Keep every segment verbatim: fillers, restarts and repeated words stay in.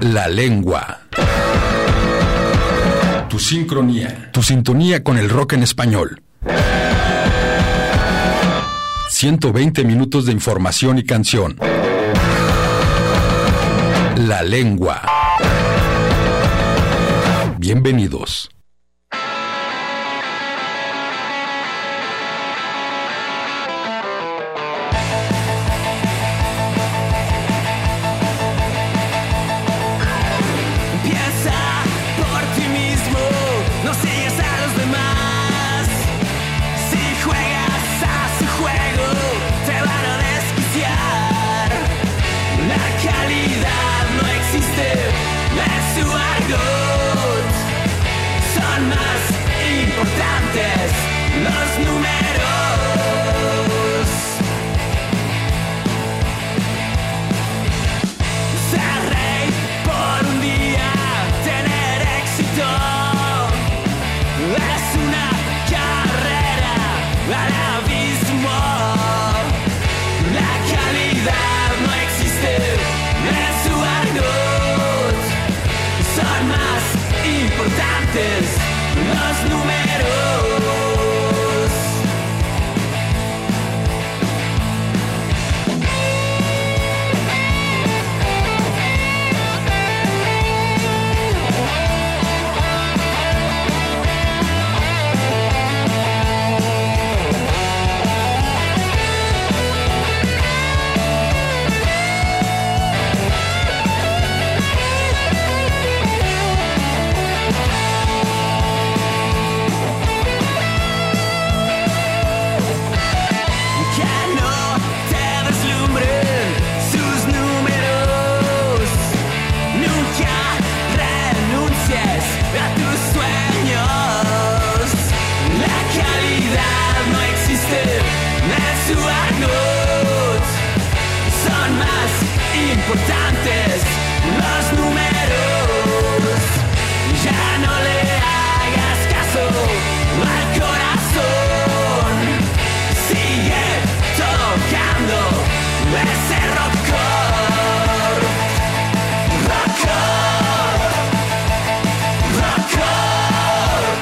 La lengua. Tu sincronía. Tu sintonía con el rock en español. ciento veinte minutos de información y canción. La lengua. Bienvenidos. Los números. Ser rey por un día, tener éxito, es una carrera al abismo. La calidad no existe en su argot. Son más importantes los números. Importantes los números. Ya no le hagas caso al corazón. Sigue tocando ese rockcore. Rockcore. Rockcore.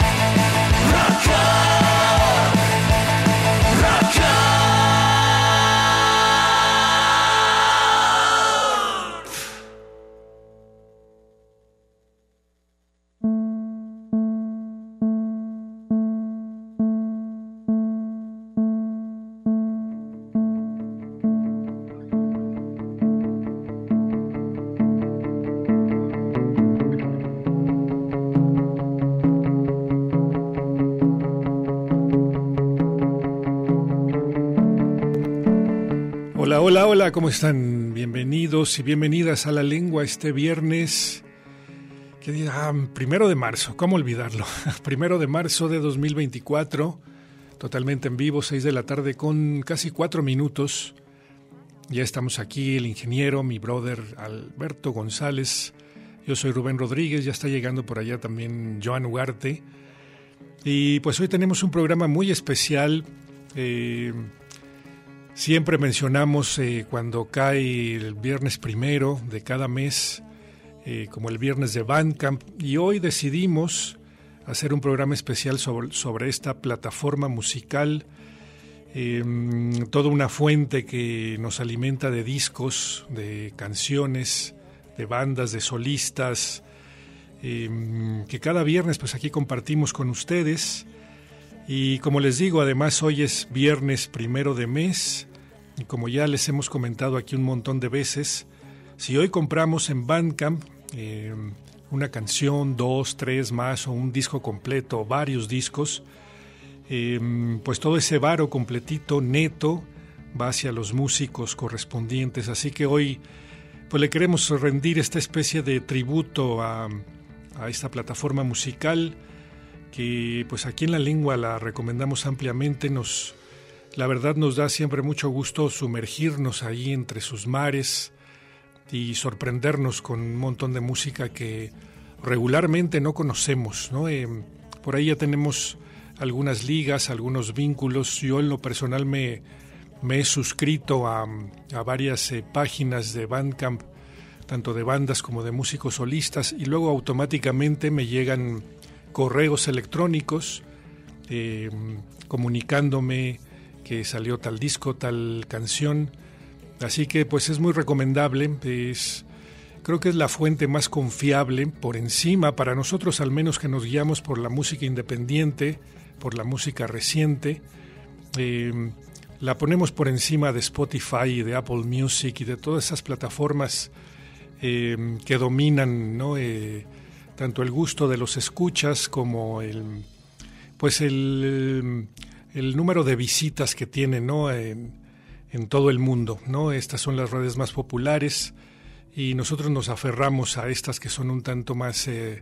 Rockcore. Rockcore. Hola, hola, hola, ¿cómo están? Bienvenidos y bienvenidas a La Lengua este viernes, ¿qué día? Ah, primero de marzo, ¿cómo olvidarlo? Primero de marzo de dos mil veinticuatro, totalmente en vivo, seis de la tarde con casi cuatro minutos. Ya estamos aquí, el ingeniero, mi brother Alberto González, yo soy Rubén Rodríguez, ya está llegando por allá también Joan Ugarte. Y pues hoy tenemos un programa muy especial. eh, Siempre mencionamos eh, cuando cae el viernes primero de cada mes, eh, como el viernes de Bandcamp, y hoy decidimos hacer un programa especial sobre, sobre esta plataforma musical, eh, toda una fuente que nos alimenta de discos, de canciones, de bandas, de solistas, eh, que cada viernes pues aquí compartimos con ustedes. Y como les digo, además hoy es viernes primero de mes, y como ya les hemos comentado aquí un montón de veces, si hoy compramos en Bandcamp eh, una canción, dos, tres más, o un disco completo, o varios discos, eh, pues todo ese varo completito, neto, va hacia los músicos correspondientes. Así que hoy pues le queremos rendir esta especie de tributo a, a esta plataforma musical, que pues aquí en La Lengua la recomendamos ampliamente. Nos, la verdad nos da siempre mucho gusto sumergirnos ahí entre sus mares y sorprendernos con un montón de música que regularmente no conocemos, ¿no? Eh, por ahí ya tenemos algunas ligas, algunos vínculos. Yo en lo personal me, me he suscrito a, a varias eh, páginas de Bandcamp tanto de bandas como de músicos solistas, y luego automáticamente me llegan correos electrónicos eh, comunicándome que salió tal disco, tal canción. Así que pues es muy recomendable, es, creo que es la fuente más confiable por encima, para nosotros al menos que nos guiamos por la música independiente, por la música reciente. Eh, la ponemos por encima de Spotify y de Apple Music y de todas esas plataformas eh, que dominan, ¿no? Eh, tanto el gusto de los escuchas como el, pues el, el número de visitas que tienen, ¿no? En, en todo el mundo, ¿no? Estas son las redes más populares y nosotros nos aferramos a estas que son un tanto más eh,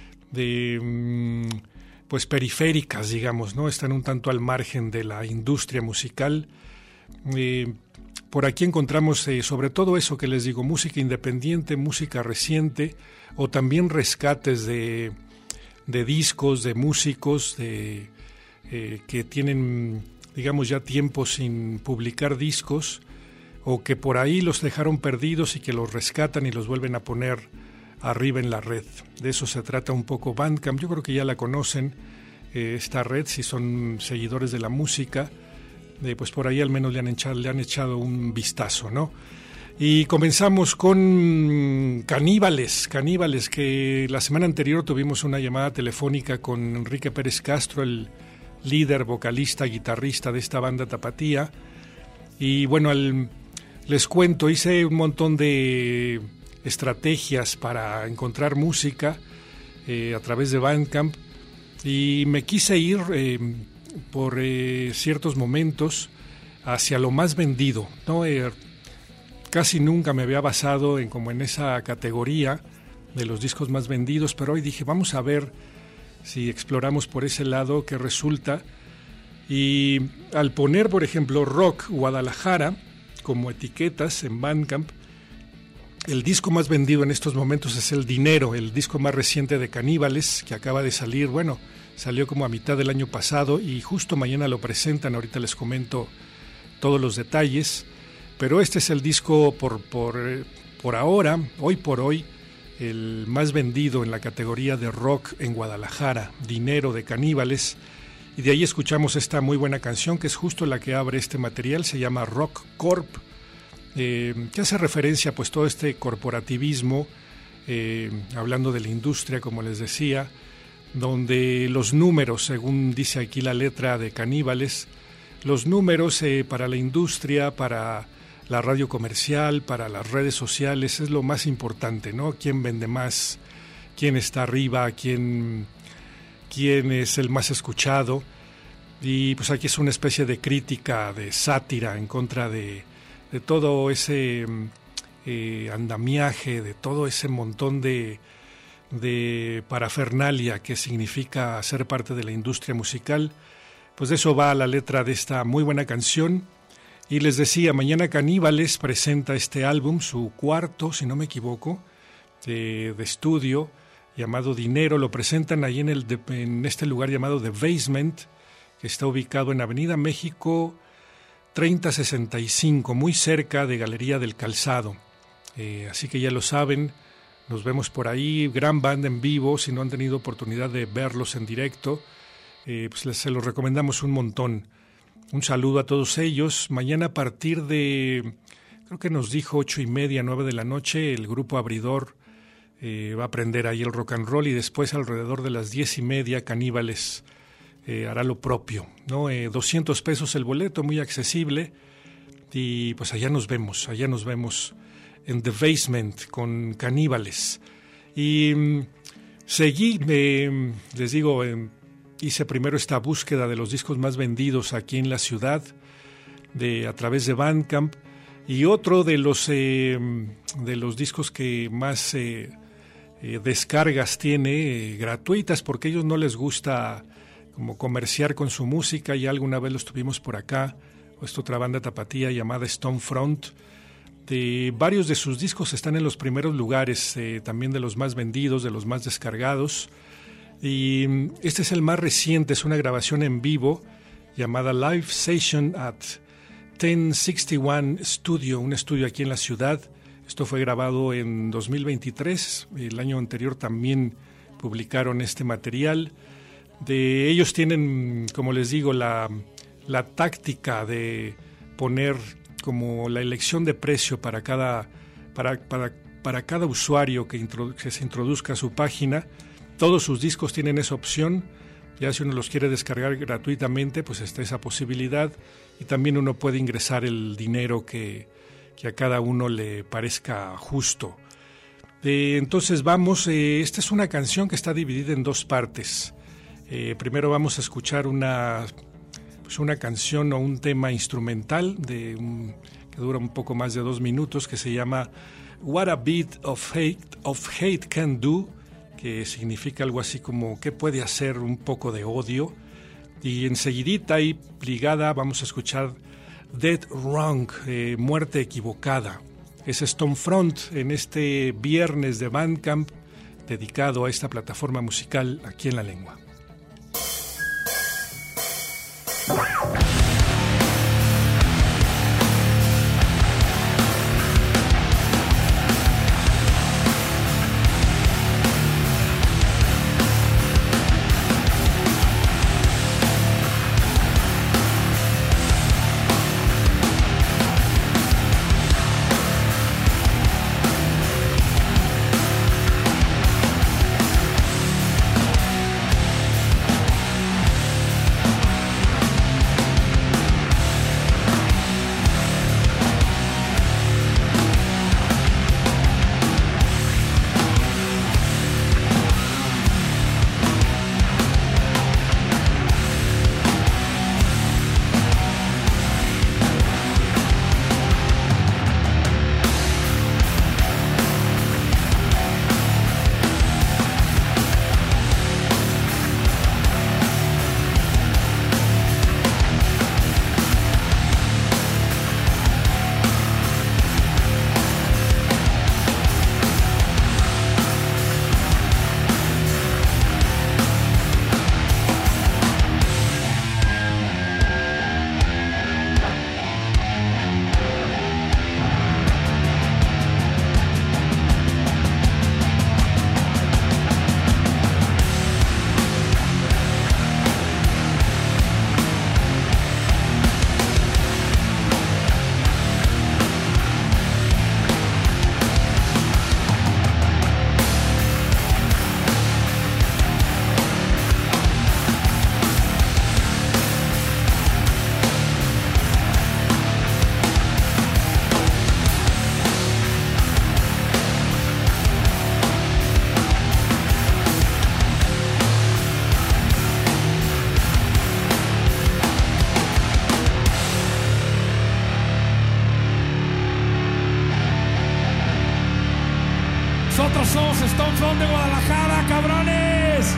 de pues periféricas, digamos, ¿no? Están un tanto al margen de la industria musical. Eh, por aquí encontramos eh, sobre todo eso que les digo, música independiente, música reciente, o también rescates de, de discos, de músicos de, eh, que tienen, digamos, ya tiempo sin publicar discos, o que por ahí los dejaron perdidos y que los rescatan y los vuelven a poner arriba en la red. De eso se trata un poco Bandcamp. Yo creo que ya la conocen, eh, esta red, si son seguidores de la música, eh, pues por ahí al menos le han echado, le han echado un vistazo, ¿no? Y comenzamos con Caníbales, Caníbales, que la semana anterior tuvimos una llamada telefónica con Enrique Pérez Castro, el líder, vocalista, guitarrista de esta banda tapatía. Y bueno, al, les cuento, hice un montón de estrategias para encontrar música eh, a través de Bandcamp, y me quise ir eh, por eh, ciertos momentos hacia lo más vendido, ¿no? Eh, casi nunca me había basado en como en esa categoría de los discos más vendidos, pero hoy dije, vamos a ver si exploramos por ese lado qué resulta. Y al poner, por ejemplo, Rock Guadalajara como etiquetas en Bandcamp, el disco más vendido en estos momentos es El Dinero, el disco más reciente de Caníbales, que acaba de salir. Bueno, salió como a mitad del año pasado y justo mañana lo presentan. Ahorita les comento todos los detalles, pero este es el disco por, por, por ahora, hoy por hoy, el más vendido en la categoría de rock en Guadalajara, Dinero de Caníbales. Y de ahí escuchamos esta muy buena canción, que es justo la que abre este material, se llama Rock Corp, eh, que hace referencia pues todo este corporativismo, eh, hablando de la industria, como les decía, donde los números, según dice aquí la letra de Caníbales, los números eh, para la industria, para la radio comercial, para las redes sociales, es lo más importante, ¿no? ¿Quién vende más? ¿Quién está arriba? ¿Quién, quién es el más escuchado? Y pues aquí es una especie de crítica, de sátira en contra de, de todo ese eh, andamiaje, de todo ese montón de, de parafernalia que significa ser parte de la industria musical. Pues de eso va la letra de esta muy buena canción. Y les decía, mañana Caníbales presenta este álbum, su cuarto, si no me equivoco, de, de estudio, llamado Dinero. Lo presentan ahí en, el de, en este lugar llamado The Basement, que está ubicado en Avenida México treinta sesenta y cinco, muy cerca de Galería del Calzado. Eh, así que ya lo saben, nos vemos por ahí, gran banda en vivo. Si no han tenido oportunidad de verlos en directo, eh, pues les, se los recomendamos un montón. Un saludo a todos ellos. Mañana a partir de, creo que nos dijo ocho y media, nueve de la noche, el grupo Abridor eh, va a aprender ahí el rock and roll, y después alrededor de las diez y media Caníbales eh, hará lo propio, ¿no? Eh, doscientos pesos el boleto, muy accesible, y pues allá nos vemos, allá nos vemos en The Basement con Caníbales. Y mm, seguí, eh, les digo, eh, hice primero esta búsqueda de los discos más vendidos aquí en la ciudad, de, a través de Bandcamp, y otro de los, eh, de los discos que más eh, eh, descargas tiene, eh, gratuitas, porque a ellos no les gusta como comerciar con su música. Ya alguna vez los tuvimos por acá, o esta otra banda tapatía llamada Stonefront. De varios de sus discos están en los primeros lugares, eh, también de los más vendidos, de los más descargados. Y este es el más reciente, es una grabación en vivo llamada Live Session at mil sesenta y uno Studio, un estudio aquí en la ciudad. Esto fue grabado en dos mil veintitrés, el año anterior también publicaron este material. De ellos tienen, como les digo, la, la táctica de poner como la elección de precio para cada, para, para, para cada usuario que, introdu- que se introduzca a su página. Todos sus discos tienen esa opción. Ya si uno los quiere descargar gratuitamente, pues está esa posibilidad. Y también uno puede ingresar el dinero que, que a cada uno le parezca justo. Eh, entonces vamos, eh, esta es una canción que está dividida en dos partes. Eh, primero vamos a escuchar una, pues una canción o un tema instrumental de un, que dura un poco más de dos minutos, que se llama What a Bit of Hate, of Hate Can Do, que significa algo así como ¿qué puede hacer un poco de odio? Y enseguidita y ligada vamos a escuchar Dead Wrong, eh, Muerte Equivocada. Es Stonefront en este viernes de Bandcamp dedicado a esta plataforma musical aquí en La Lengua. Nosotros somos Stonefront de Guadalajara, cabrones.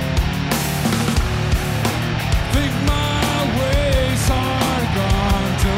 Think my ways are gone to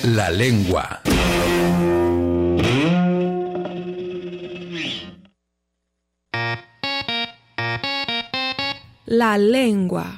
La lengua. La lengua.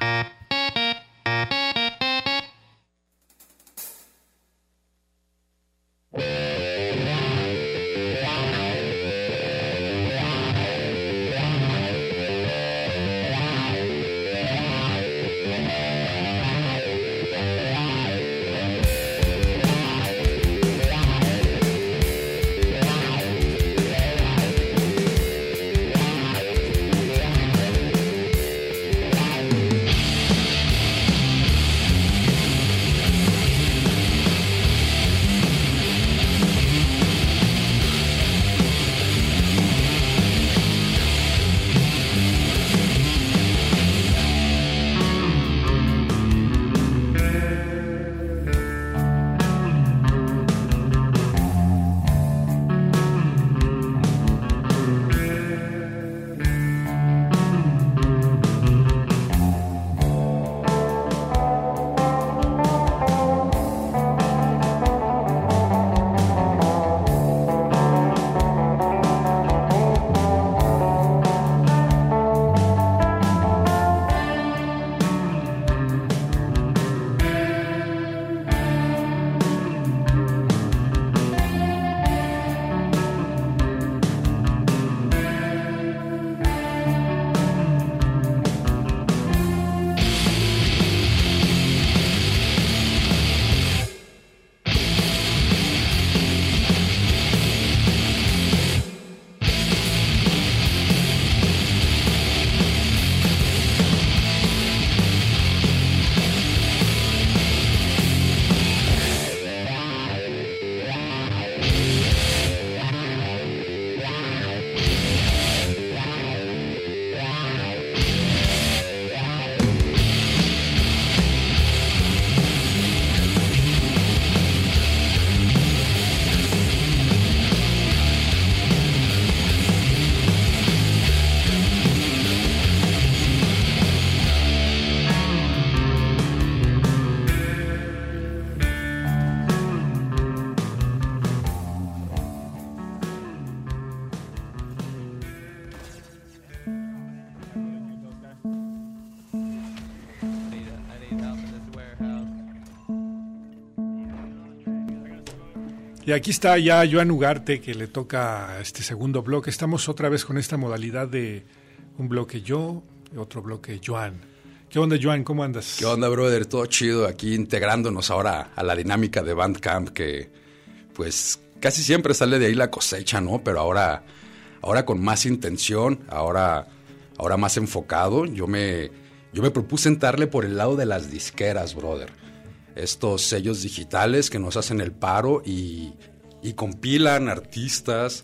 Y aquí está ya Joan Ugarte, que le toca este segundo bloque. Estamos otra vez con esta modalidad de un bloque yo y otro bloque Joan. ¿Qué onda, Joan? ¿Cómo andas? ¿Qué onda, brother? Todo chido aquí integrándonos ahora a la dinámica de Bandcamp, que pues casi siempre sale de ahí la cosecha, ¿no? Pero ahora, ahora con más intención, ahora, ahora más enfocado. Yo me, yo me propuse entrarle por el lado de las disqueras, brother. Estos sellos digitales que nos hacen el paro y, y compilan artistas,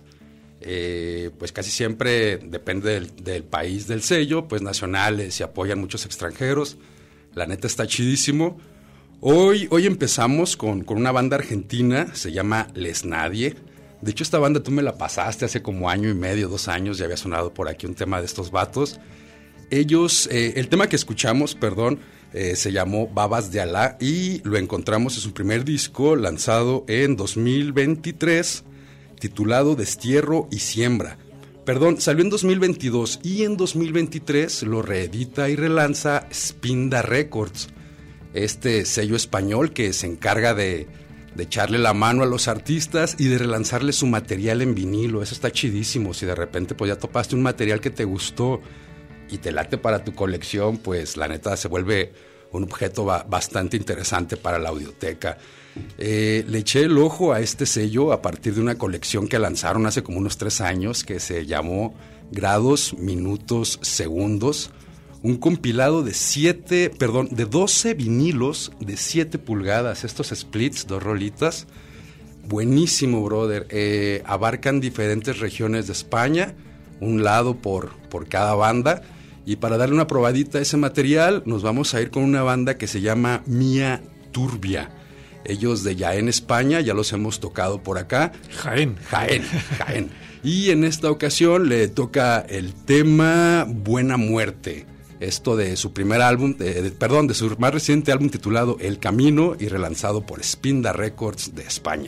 eh, pues casi siempre depende del, del país del sello, pues nacionales, y apoyan muchos extranjeros. La neta está chidísimo. Hoy, hoy empezamos con, con una banda argentina, se llama Les Nadie. De hecho, esta banda tú me la pasaste hace como año y medio, dos años, ya había sonado por aquí un tema de estos vatos. Ellos, eh, el tema que escuchamos, perdón, Eh, se llamó Babas de Alá y lo encontramos en su primer disco lanzado en dos mil veintitrés, titulado Destierro y Siembra. Perdón, salió en dos mil veintidós y en dos mil veintitrés lo reedita y relanza Spinda Records, este sello español que se encarga de, de echarle la mano a los artistas y de relanzarle su material en vinilo. Eso está chidísimo. Si de repente pues ya topaste un material que te gustó y te late para tu colección, pues la neta se vuelve un objeto ba- bastante interesante para la audioteca. Eh, le eché el ojo a este sello a partir de una colección que lanzaron hace como unos tres años que se llamó Grados, Minutos, Segundos, un compilado de siete, perdón, de doce vinilos de siete pulgadas, estos splits, dos rolitas. Buenísimo, brother. Eh, abarcan diferentes regiones de España, un lado por, por cada banda. Y para darle una probadita a ese material, nos vamos a ir con una banda que se llama Mía Turbia. Ellos de Jaén, España, ya los hemos tocado por acá. Jaén. Jaén, Jaén. Y en esta ocasión le toca el tema Buena Muerte. Esto de su primer álbum, de, de, perdón, de su más reciente álbum titulado El Camino y relanzado por Spinda Records de España.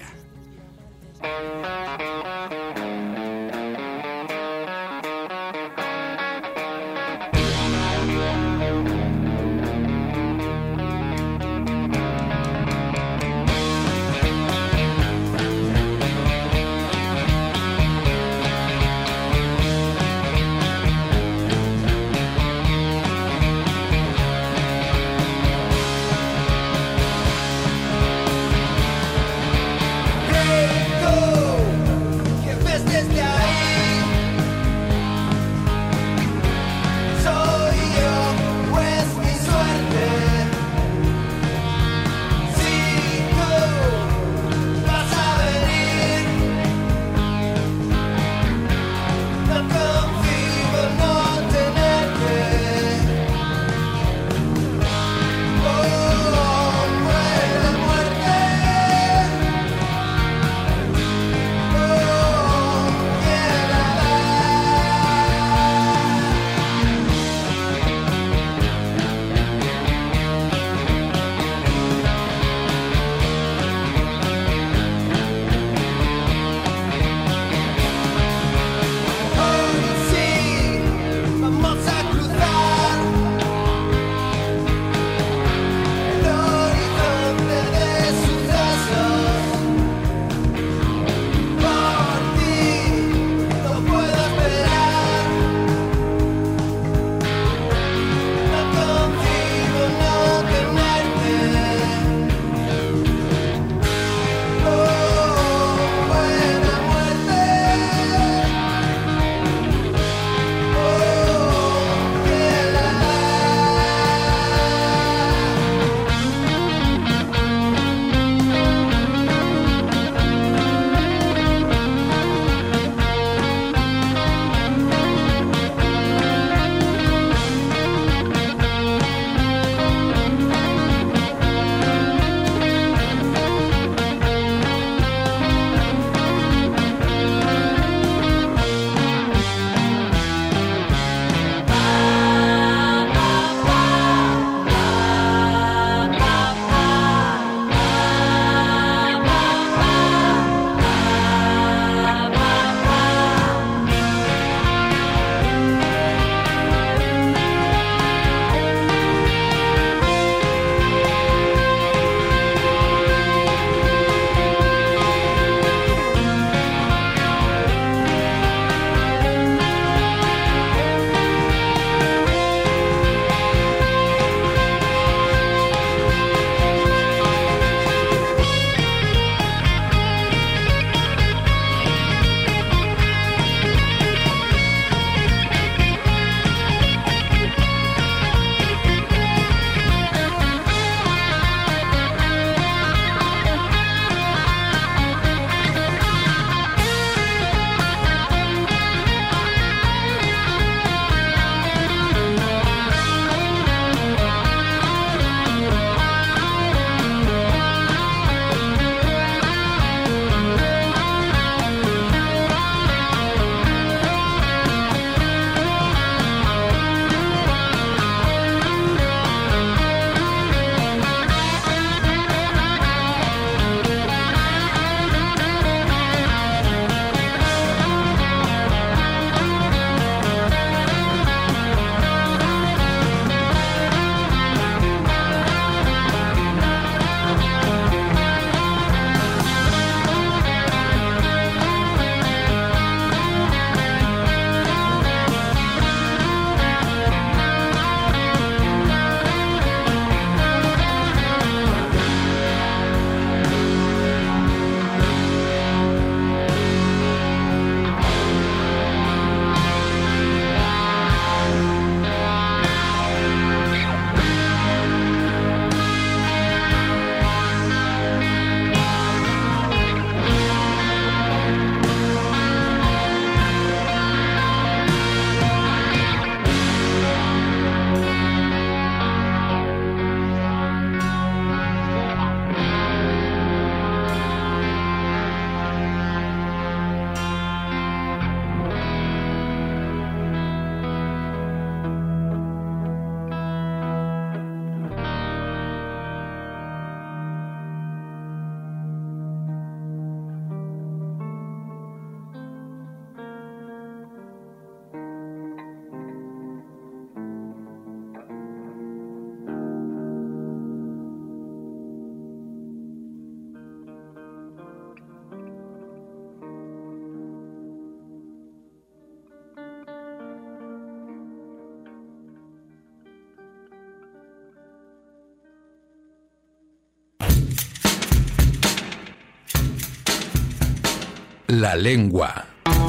La lengua.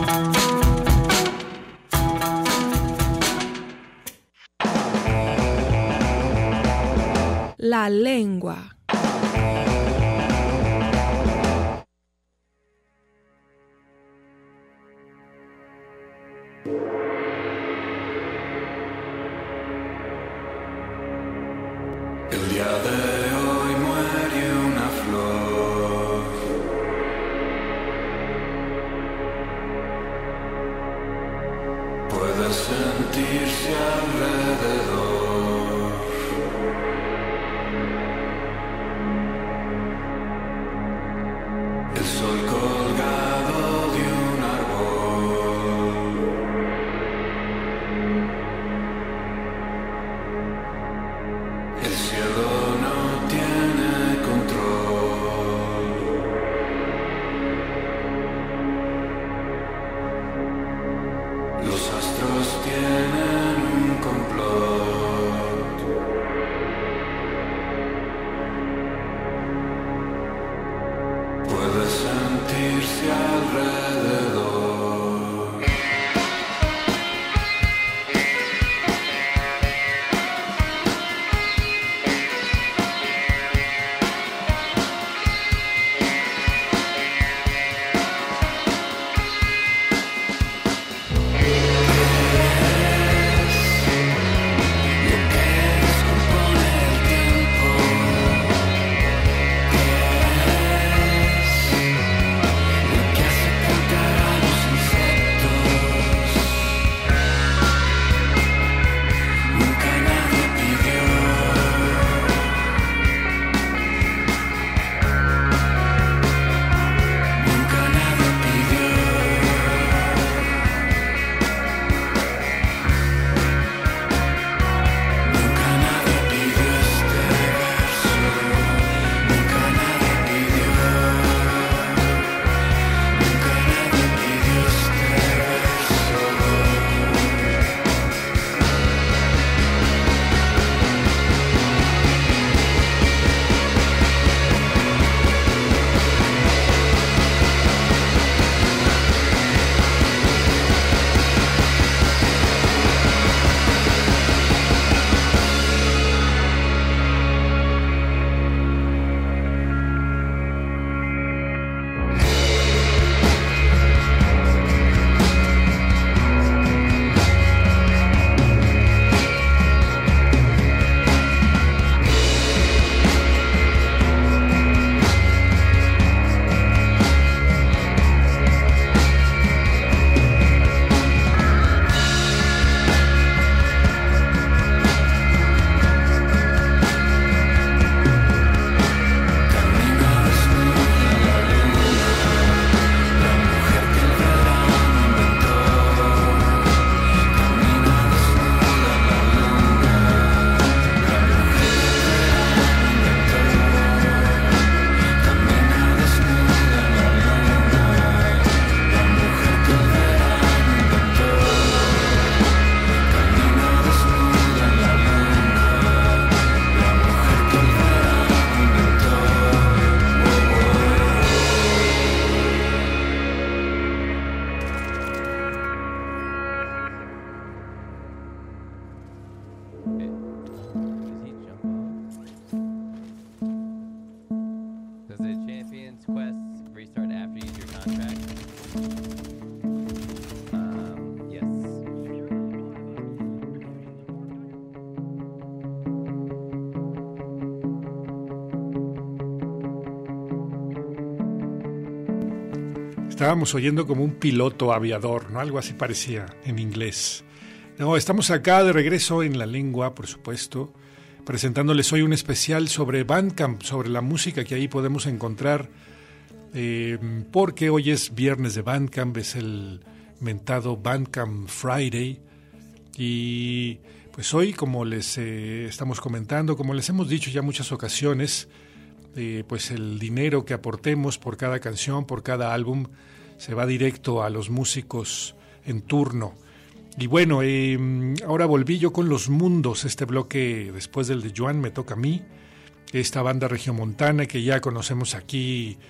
La lengua. El día de hoy muere una flor. Puede sentirse alrededor. El sol colgado de un árbol. El cielo no tiene control. Los astros tienen un complot. Puede sentirse alrededor. Estábamos oyendo como un piloto aviador, ¿no? Algo así parecía en inglés. No, estamos acá de regreso en La Lengua, por supuesto, presentándoles hoy un especial sobre Bandcamp, sobre la música que ahí podemos encontrar, eh, porque hoy es viernes de Bandcamp, es el mentado Bandcamp Friday, y pues hoy, como les eh, estamos comentando, como les hemos dicho ya muchas ocasiones, eh, pues el dinero que aportemos por cada canción, por cada álbum, se va directo a los músicos en turno. Y bueno, eh, ahora volví yo con Los Mundos, este bloque después del de Joan me toca a mí, esta banda regiomontana que ya conocemos aquí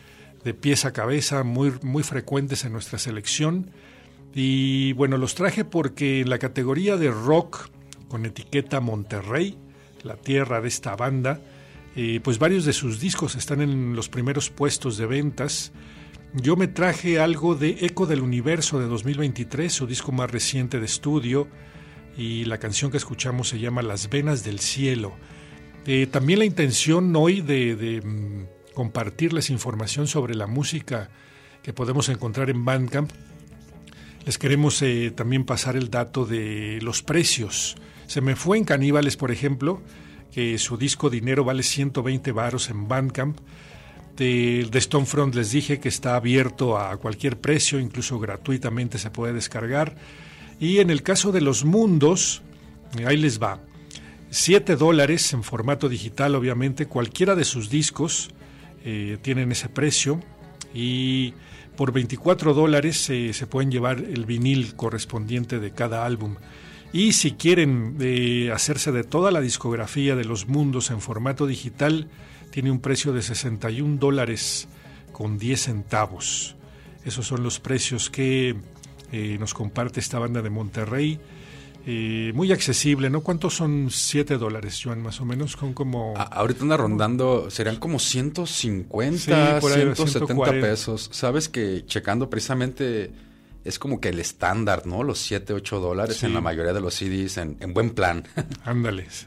de pies a cabeza, muy, muy frecuentes en nuestra selección. Y bueno, los traje porque en la categoría de rock, con etiqueta Monterrey, la tierra de esta banda, eh, pues varios de sus discos están en los primeros puestos de ventas. Yo me traje algo de Eco del Universo de dos mil veintitrés, su disco más reciente de estudio, y la canción que escuchamos se llama Las Venas del Cielo. Eh, también la intención hoy de, de mm, compartirles información sobre la música que podemos encontrar en Bandcamp. Les queremos eh, también pasar el dato de los precios. Se me fue en Caníbales, por ejemplo, que su disco Dinero vale ciento veinte varos en Bandcamp. De, de Stonefront les dije que está abierto a cualquier precio, incluso gratuitamente se puede descargar. Y en el caso de Los Mundos, ahí les va. siete dólares en formato digital, obviamente. Cualquiera de sus discos eh, tienen ese precio. Y por veinticuatro dólares eh, se pueden llevar el vinil correspondiente de cada álbum. Y si quieren eh, hacerse de toda la discografía de Los Mundos en formato digital, tiene un precio de sesenta y un dólares con diez centavos. Esos son los precios que eh, nos comparte esta banda de Monterrey. Eh, muy accesible, ¿no? ¿Cuántos son siete dólares, Joan, más o menos? Con como... A- ahorita anda rondando, serían como ciento cincuenta, Sí, por ahí, ciento setenta ciento cuarenta pesos. Sabes que checando precisamente es como que el estándar, ¿no? Los siete, ocho dólares Sí. en la mayoría de los C Ds en, en buen plan. Ándales.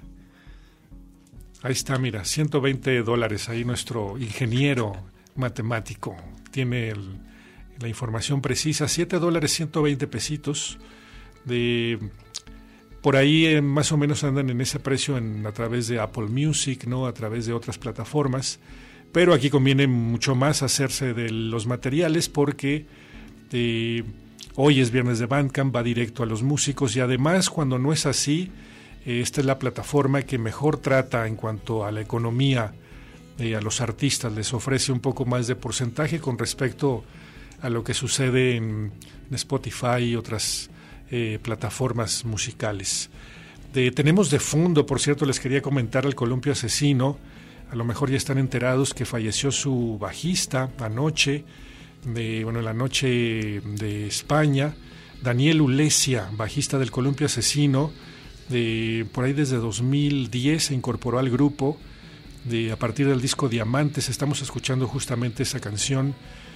Ahí está, mira, ciento veinte dólares. Ahí nuestro ingeniero matemático tiene el, la información precisa. siete dólares, ciento veinte pesitos. De, por ahí eh, más o menos andan en ese precio en, a través de Apple Music, ¿no? A través de otras plataformas. Pero aquí conviene mucho más hacerse de los materiales porque eh, hoy es viernes de Bandcamp, va directo a los músicos y además cuando no es así, esta es la plataforma que mejor trata en cuanto a la economía eh, a los artistas, les ofrece un poco más de porcentaje con respecto a lo que sucede en, en Spotify y otras eh, plataformas musicales. De, tenemos de fondo, por cierto, les quería comentar al Columpio Asesino, a lo mejor ya están enterados que falleció su bajista anoche, de, bueno, la noche de España, Daniel Ulesia, bajista del Columpio Asesino. De, por ahí desde dos mil diez se incorporó al grupo, de, a partir del disco Diamantes estamos escuchando justamente esa canción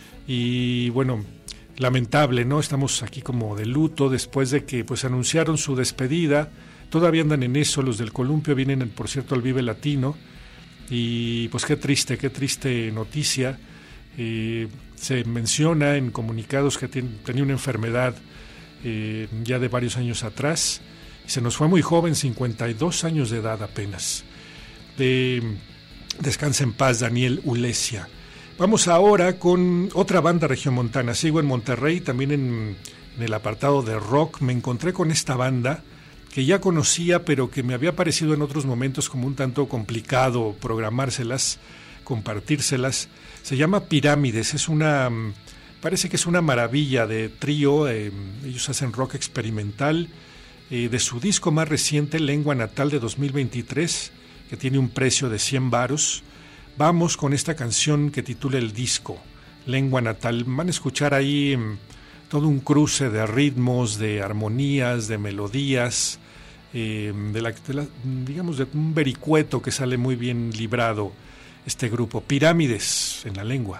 y bueno, lamentable, ¿no? Estamos aquí como de luto después de que pues anunciaron su despedida, todavía andan en eso, los del Columpio vienen por cierto al Vive Latino y pues qué triste, qué triste noticia. Eh, se menciona en comunicados que ten, tenía una enfermedad eh, ya de varios años atrás. Se nos fue muy joven, cincuenta y dos años de edad apenas. De, descansa en paz, Daniel Ulesia. Vamos ahora con otra banda regiomontana. Sigo en Monterrey, también en, en el apartado de rock. Me encontré con esta banda que ya conocía, pero que me había parecido en otros momentos como un tanto complicado programárselas, compartírselas. Se llama Pirámides. Es una, parece que es una maravilla de trío. Eh, ellos hacen rock experimental. Eh, de su disco más reciente, Lengua Natal de dos mil veintitrés, que tiene un precio de cien varos. Vamos con esta canción que titula el disco, Lengua Natal. Van a escuchar ahí mmm, todo un cruce de ritmos, de armonías, de melodías, eh, de la, de la, digamos, de un vericueto que sale muy bien librado este grupo. Pirámides en la lengua.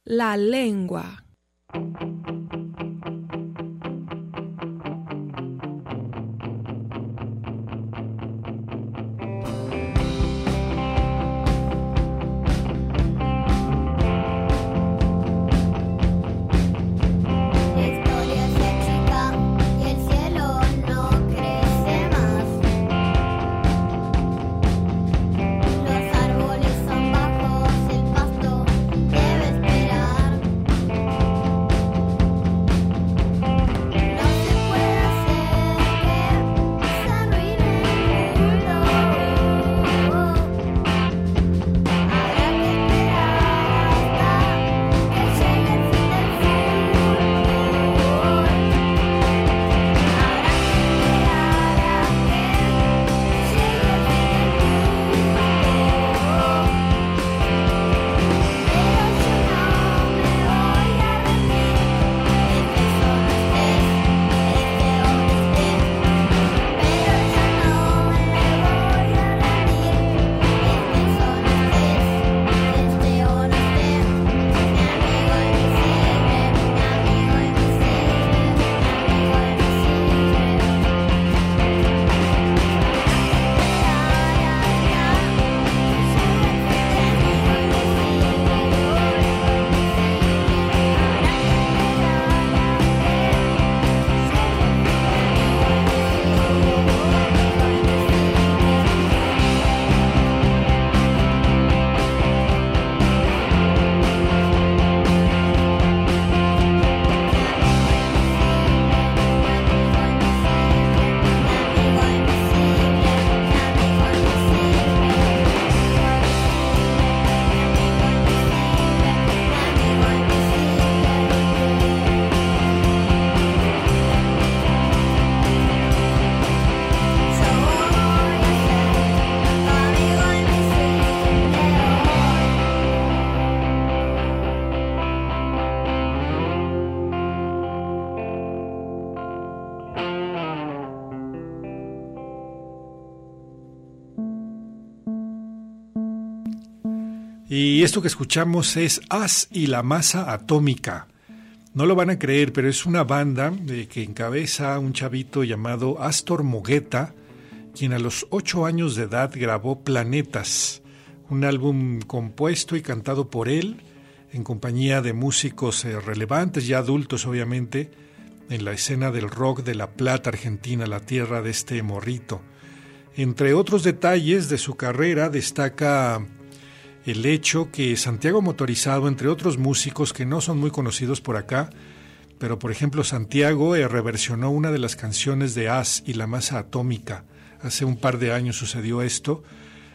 La lengua. Y esto que escuchamos es Haz y la masa atómica. No lo van a creer, pero es una banda eh, que encabeza un chavito llamado Astor Mogueta, quien a los ocho años de edad grabó Planetas, un álbum compuesto y cantado por él, en compañía de músicos eh, relevantes, ya adultos obviamente, en la escena del rock de La Plata, Argentina, la tierra de este morrito. Entre otros detalles de su carrera destaca el hecho que Santiago Motorizado, entre otros músicos que no son muy conocidos por acá, pero por ejemplo Santiago eh, reversionó una de las canciones de Haz y la masa atómica. Hace un par de años sucedió esto.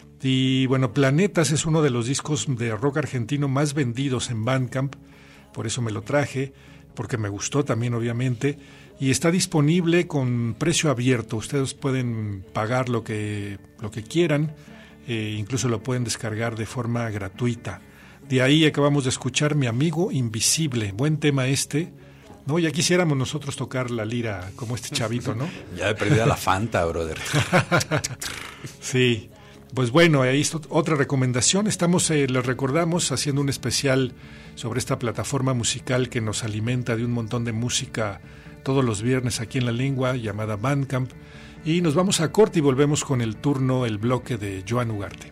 Y bueno, Planetas es uno de los discos de rock argentino más vendidos en Bandcamp, por eso me lo traje, porque me gustó también obviamente, y está disponible con precio abierto. Ustedes pueden pagar lo que, lo que quieran, eh, incluso lo pueden descargar de forma gratuita. De ahí acabamos de escuchar Mi Amigo Invisible, buen tema este, ¿no? Ya quisiéramos nosotros tocar la lira como este chavito, ¿no? Ya he perdido la Fanta, brother. Sí, pues bueno, ahí está otra recomendación. Estamos, eh, les recordamos, haciendo un especial sobre esta plataforma musical que nos alimenta de un montón de música todos los viernes aquí en La Lengua, llamada Bandcamp. Y nos vamos a corte y volvemos con el turno, el bloque de Joan Ugarte.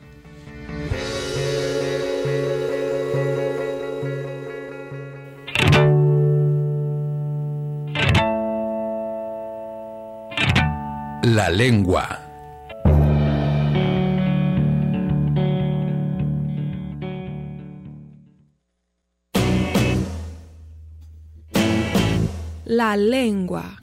La Lengua. La lengua.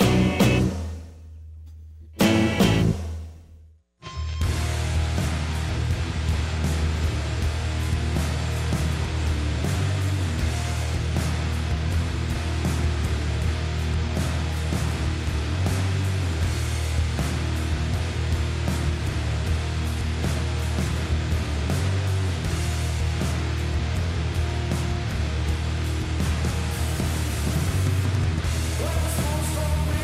Well,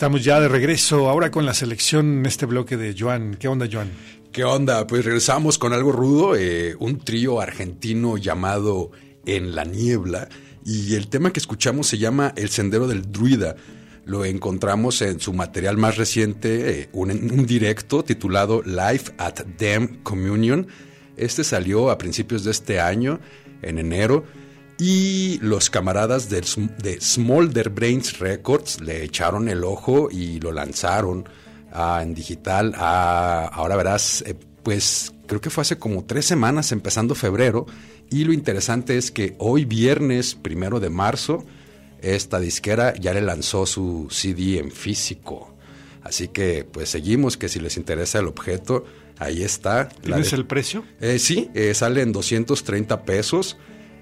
Estamos ya de regreso, ahora con la selección en este bloque de Joan. ¿Qué onda, Joan? ¿Qué onda? Pues regresamos con algo rudo, eh, un trío argentino llamado En la Niebla, y el tema que escuchamos se llama El Sendero del Druida. Lo encontramos en su material más reciente, eh, un, un directo titulado Live at Damn Communion. Este salió a principios de este año, en enero, y los camaradas del, de Smolder Brains Records le echaron el ojo y lo lanzaron uh, en digital. Uh, ahora verás, eh, pues creo que fue hace como tres semanas, empezando febrero. Y lo interesante es que hoy viernes, primero de marzo, esta disquera ya le lanzó su C D en físico. Así que pues seguimos, que si les interesa el objeto, ahí está. ¿Tienes de... el precio? Eh, sí, eh, sale en doscientos treinta pesos.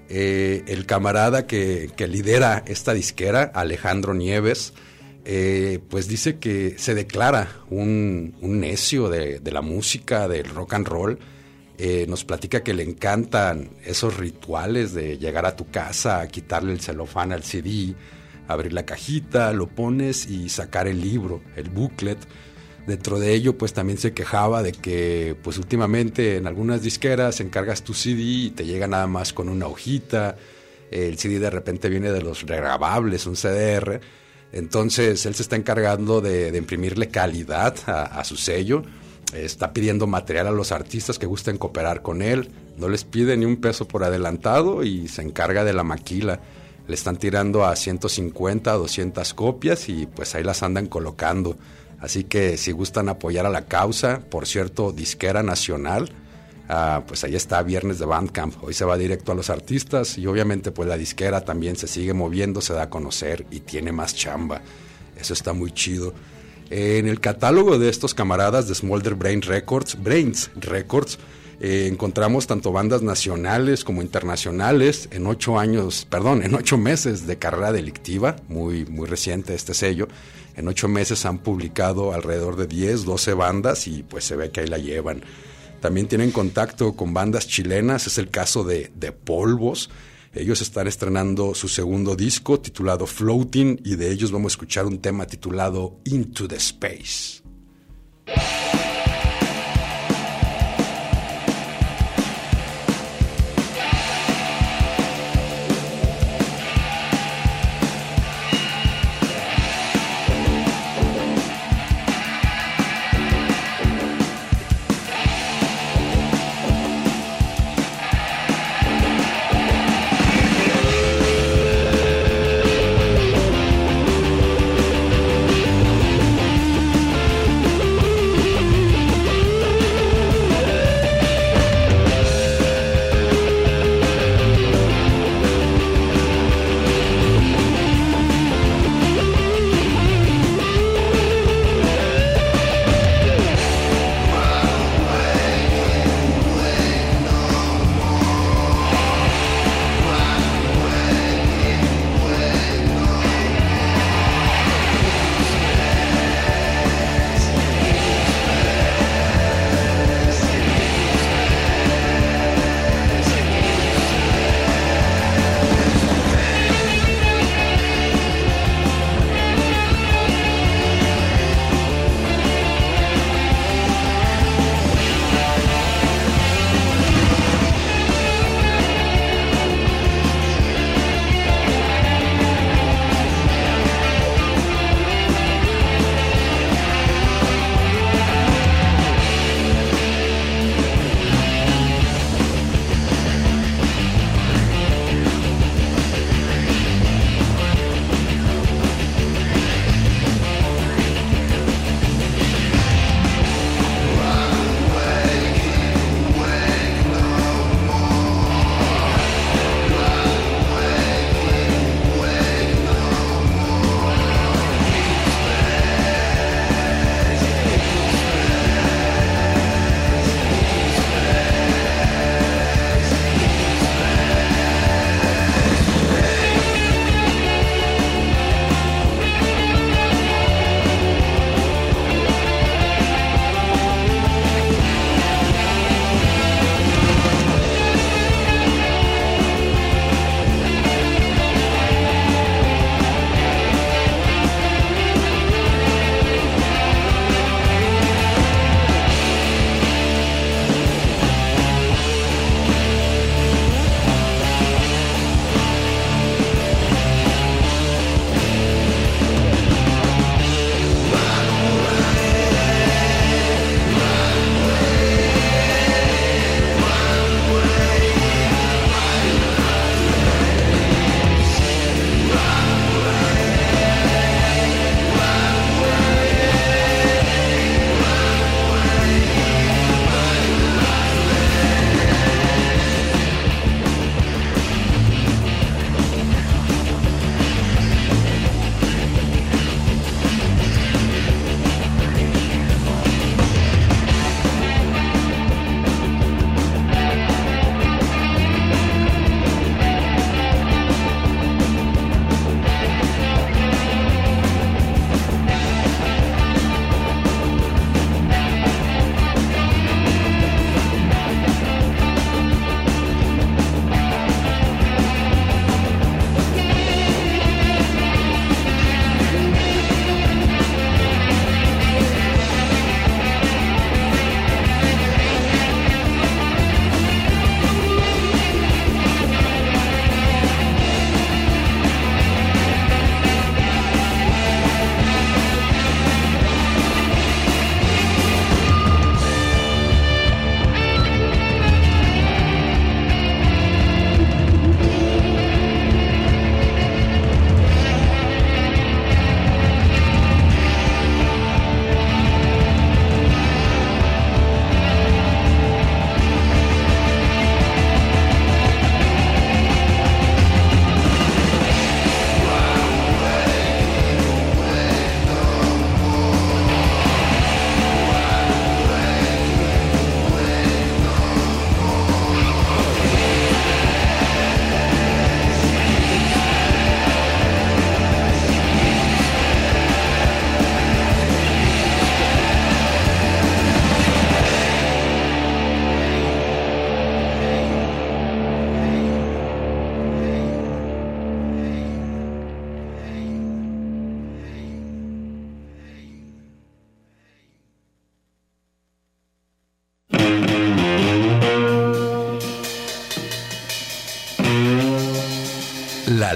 Eh, el camarada que, que lidera esta disquera, Alejandro Nieves, eh, pues dice que se declara un, un necio de, de la música, del rock and roll. Eh, nos platica que le encantan esos rituales de llegar a tu casa, quitarle el celofán al C D, abrir la cajita, lo pones y sacar el libro, el booklet. Dentro de ello, pues también se quejaba de que, pues últimamente en algunas disqueras encargas tu C D y te llega nada más con una hojita. El C D de repente viene de los regrabables, un C D R. Entonces él se está encargando de, de imprimirle calidad a, a su sello. Está pidiendo material a los artistas que gusten cooperar con él. No les pide ni un peso por adelantado y se encarga de la maquila. Le están tirando a ciento cincuenta, doscientas copias y pues ahí las andan colocando. Así que si gustan apoyar a la causa, por cierto, disquera nacional, uh, pues ahí está, viernes de Bandcamp. Hoy se va directo a los artistas y obviamente pues la disquera también se sigue moviendo, se da a conocer y tiene más chamba. Eso está muy chido. En el catálogo de estos camaradas de Smolder Brain Records, Brains Records, eh, encontramos tanto bandas nacionales como internacionales en ocho años, perdón, en ocho meses de carrera delictiva, muy, muy reciente este sello. En ocho meses han publicado alrededor de diez, doce bandas y pues se ve que ahí la llevan. También tienen contacto con bandas chilenas, es el caso de, de Polvos. Ellos están estrenando su segundo disco titulado Floating y de ellos vamos a escuchar un tema titulado Into the Space. We'll be right back.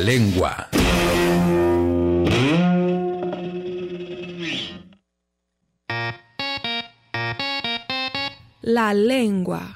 lengua. La lengua.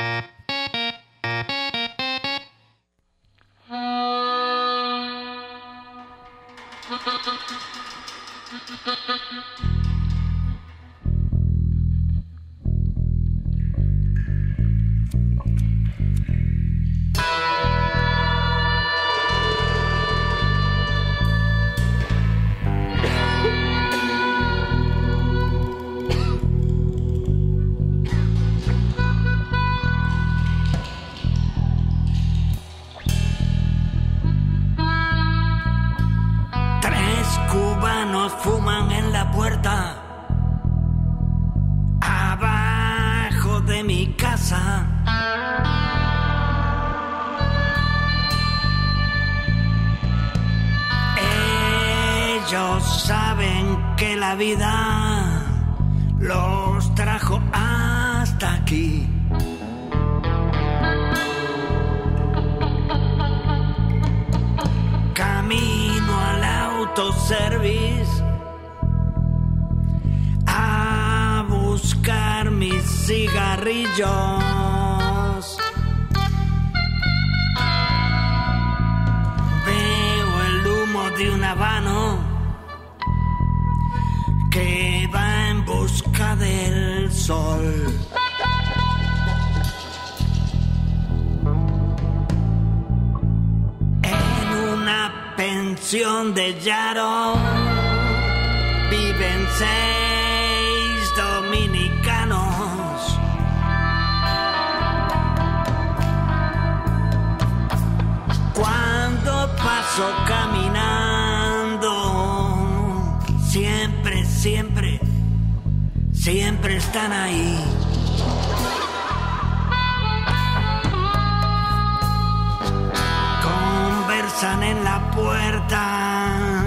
Fuman en la puerta abajo de mi casa. Ellos saben que la vida los trajo hasta aquí. Camino al autoservice a buscar mis cigarrillos. Veo el humo de un habano que va en busca del sol. En una pensión de Yaro viven seis dominicanos. Cuando paso caminando, siempre, siempre, siempre están ahí. Conversan en la puerta,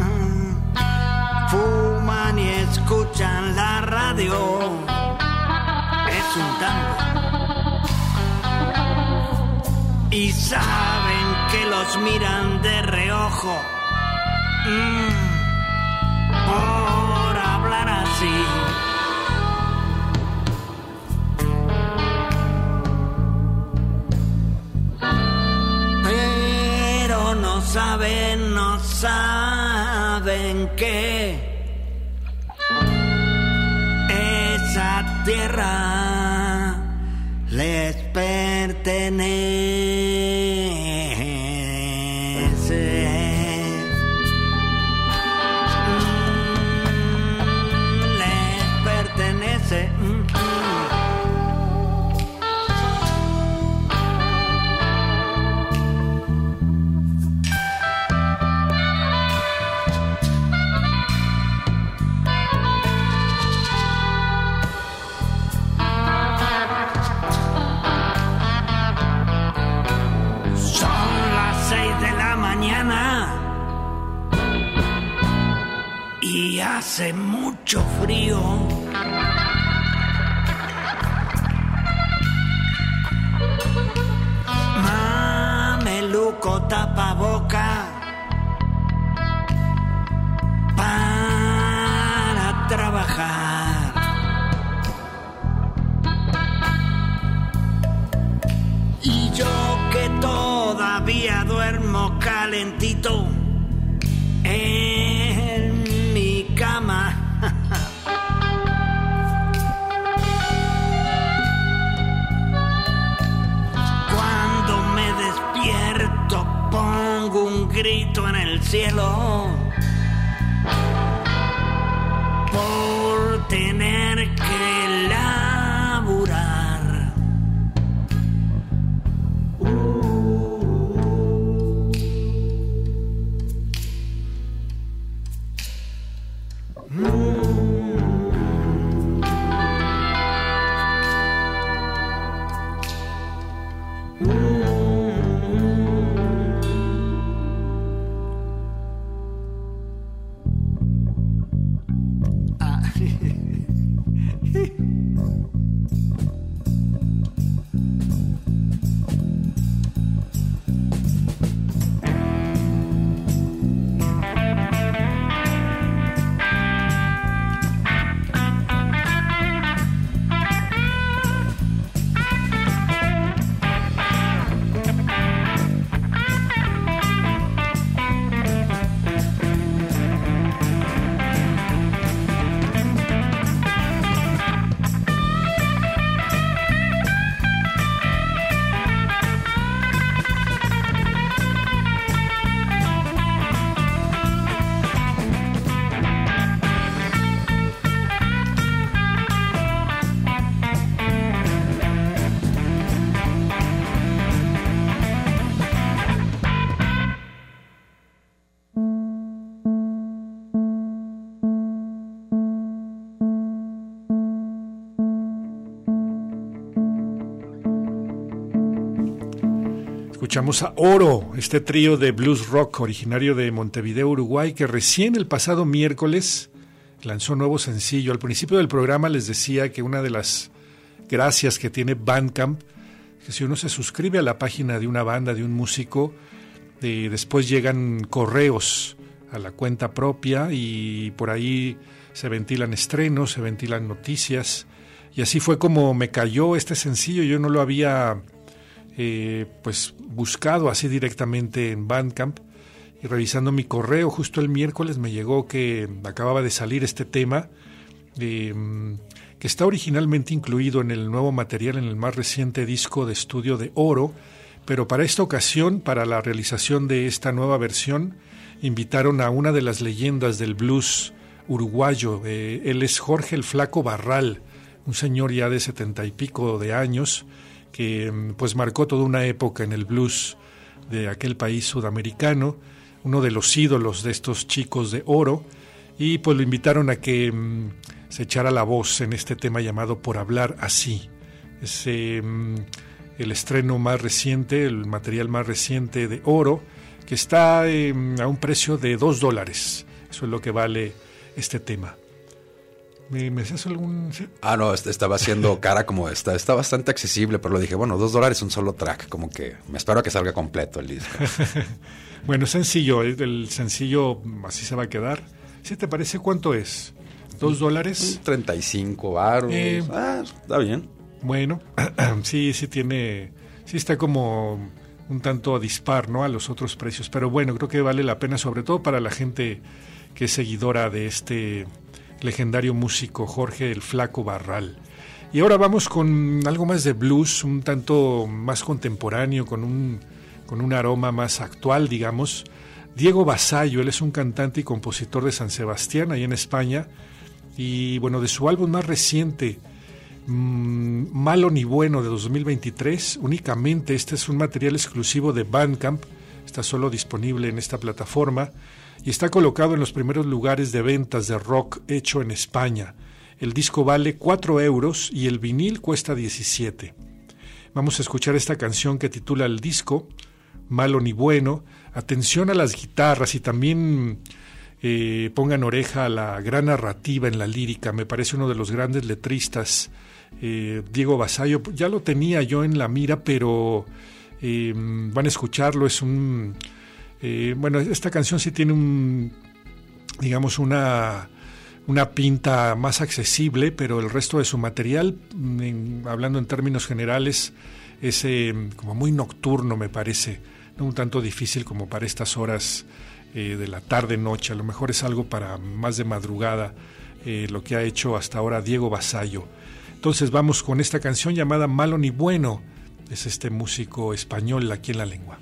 fuman y escuchan la radio. Es un tango. Y saben que los miran de reojo mm, por hablar así. Pero no saben, no saben que esa tierra les pertenece. Mm, les pertenece. Mm, y hace mucho frío. Mameluco tapaboca para trabajar. Y yo que todavía duermo calentito en mi cama. Cuando me despierto pongo un grito en el cielo por tener que laburar. Escuchamos a Oro, este trío de blues rock originario de Montevideo, Uruguay, que recién el pasado miércoles lanzó nuevo sencillo. Al principio del programa les decía que una de las gracias que tiene Bandcamp, que si uno se suscribe a la página de una banda, de un músico, eh, después llegan correos a la cuenta propia y por ahí se ventilan estrenos, se ventilan noticias, y así fue como me cayó este sencillo. Yo no lo había eh, pues buscado así directamente en Bandcamp, y revisando mi correo justo el miércoles me llegó que acababa de salir este tema, eh, que está originalmente incluido en el nuevo material, en el más reciente disco de estudio de Oro, pero para esta ocasión, para la realización de esta nueva versión, invitaron a una de las leyendas del blues uruguayo. Eh, él es Jorge el Flaco Barral, un señor ya de setenta y pico de años, que pues marcó toda una época en el blues de aquel país sudamericano, uno de los ídolos de estos chicos de Oro, y pues lo invitaron a que um, se echara la voz en este tema llamado Por Hablar Así. Es eh, el estreno más reciente, el material más reciente de Oro, que está eh, a un precio de dos dólares. Eso es lo que vale este tema. ¿Me, me haces algún...? ¿Sí? Ah, no, estaba haciendo cara como está, está bastante accesible, pero lo dije, bueno, dos dólares un solo track, como que me espero a que salga completo el disco. Bueno, sencillo, el sencillo así se va a quedar. ¿Sí te parece cuánto es? ¿Dos dólares? treinta y cinco baros. Eh, ah, está bien. Bueno, sí, sí tiene, sí está como un tanto dispar, ¿no?, a los otros precios, pero bueno, creo que vale la pena, sobre todo para la gente que es seguidora de este legendario músico Jorge el Flaco Barral. Y ahora vamos con algo más de blues, un tanto más contemporáneo, con un, con un aroma más actual, digamos. Diego Vasallo, él es un cantante y compositor de San Sebastián, ahí en España, y bueno, de su álbum más reciente, mmm, Malo ni Bueno, de dos mil veintitrés, únicamente este es un material exclusivo de Bandcamp, está solo disponible en esta plataforma, y está colocado en los primeros lugares de ventas de rock hecho en España. El disco vale cuatro euros y el vinil cuesta diecisiete. Vamos a escuchar esta canción que titula el disco, Malo ni Bueno. Atención a las guitarras y también eh, pongan oreja a la gran narrativa en la lírica. Me parece uno de los grandes letristas, eh, Diego Vasallo. Ya lo tenía yo en la mira, pero eh, van a escucharlo. Es un... Eh, bueno, esta canción sí tiene un, digamos, una, una pinta más accesible, pero el resto de su material, en, hablando en términos generales, es eh, como muy nocturno, me parece, ¿no? Un tanto difícil como para estas horas eh, de la tarde-noche. A lo mejor es algo para más de madrugada, eh, lo que ha hecho hasta ahora Diego Vasallo. Entonces vamos con esta canción llamada Malo ni Bueno. Es este músico español aquí en La Lengua.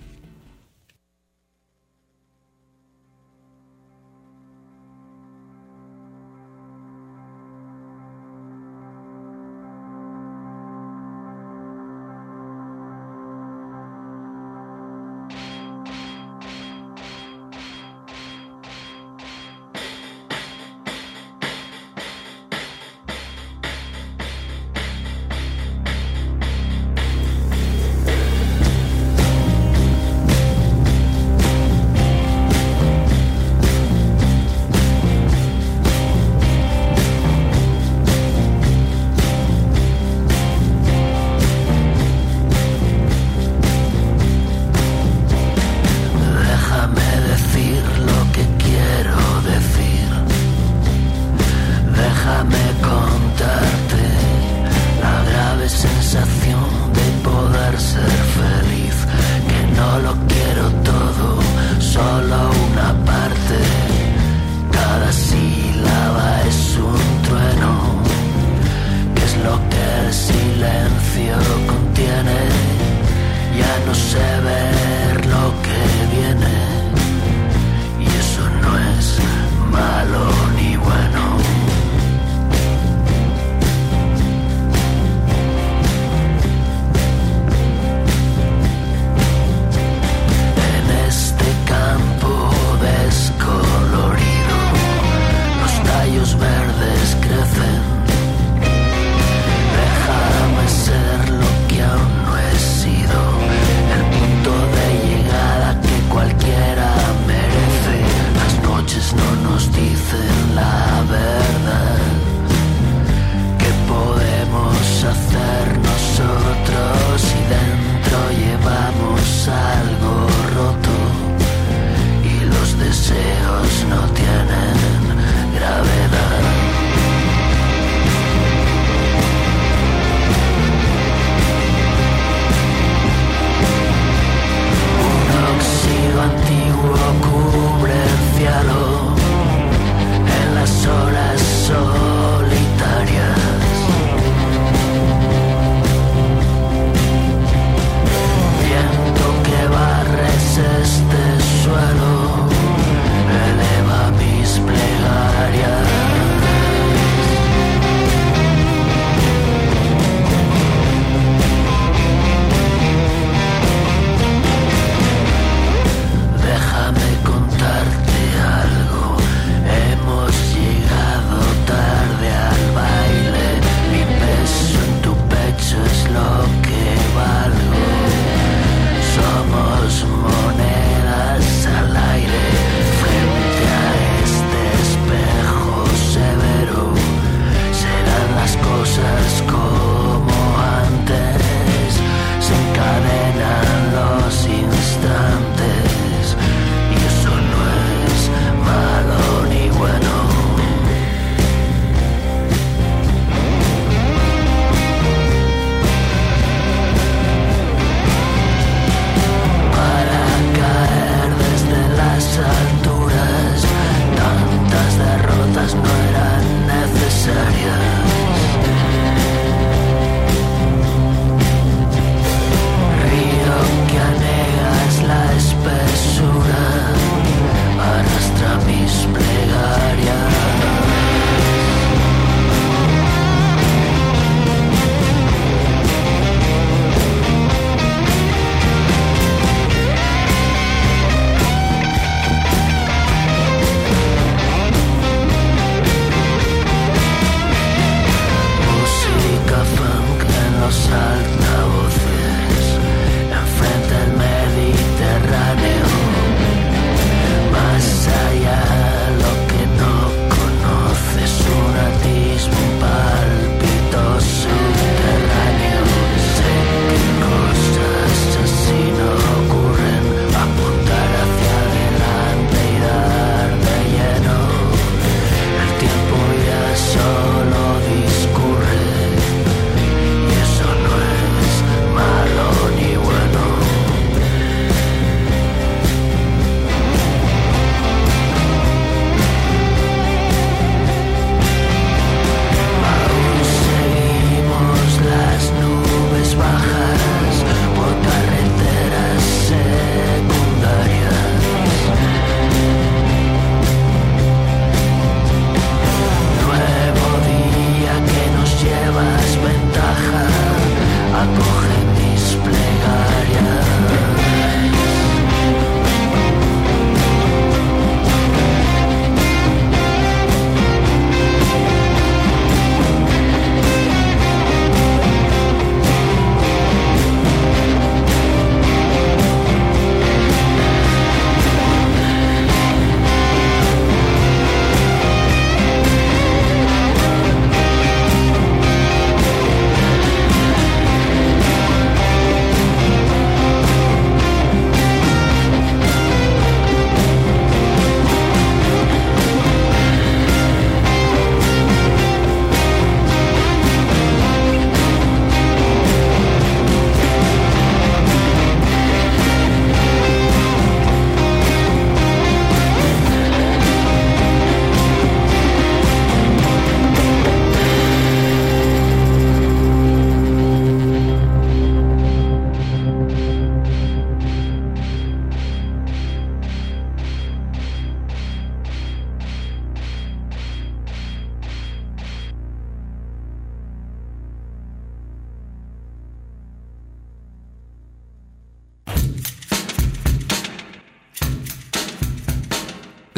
Déjame ser lo que aún no he sido, el punto de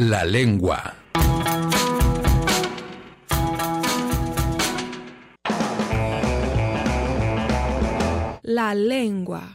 La lengua. La lengua.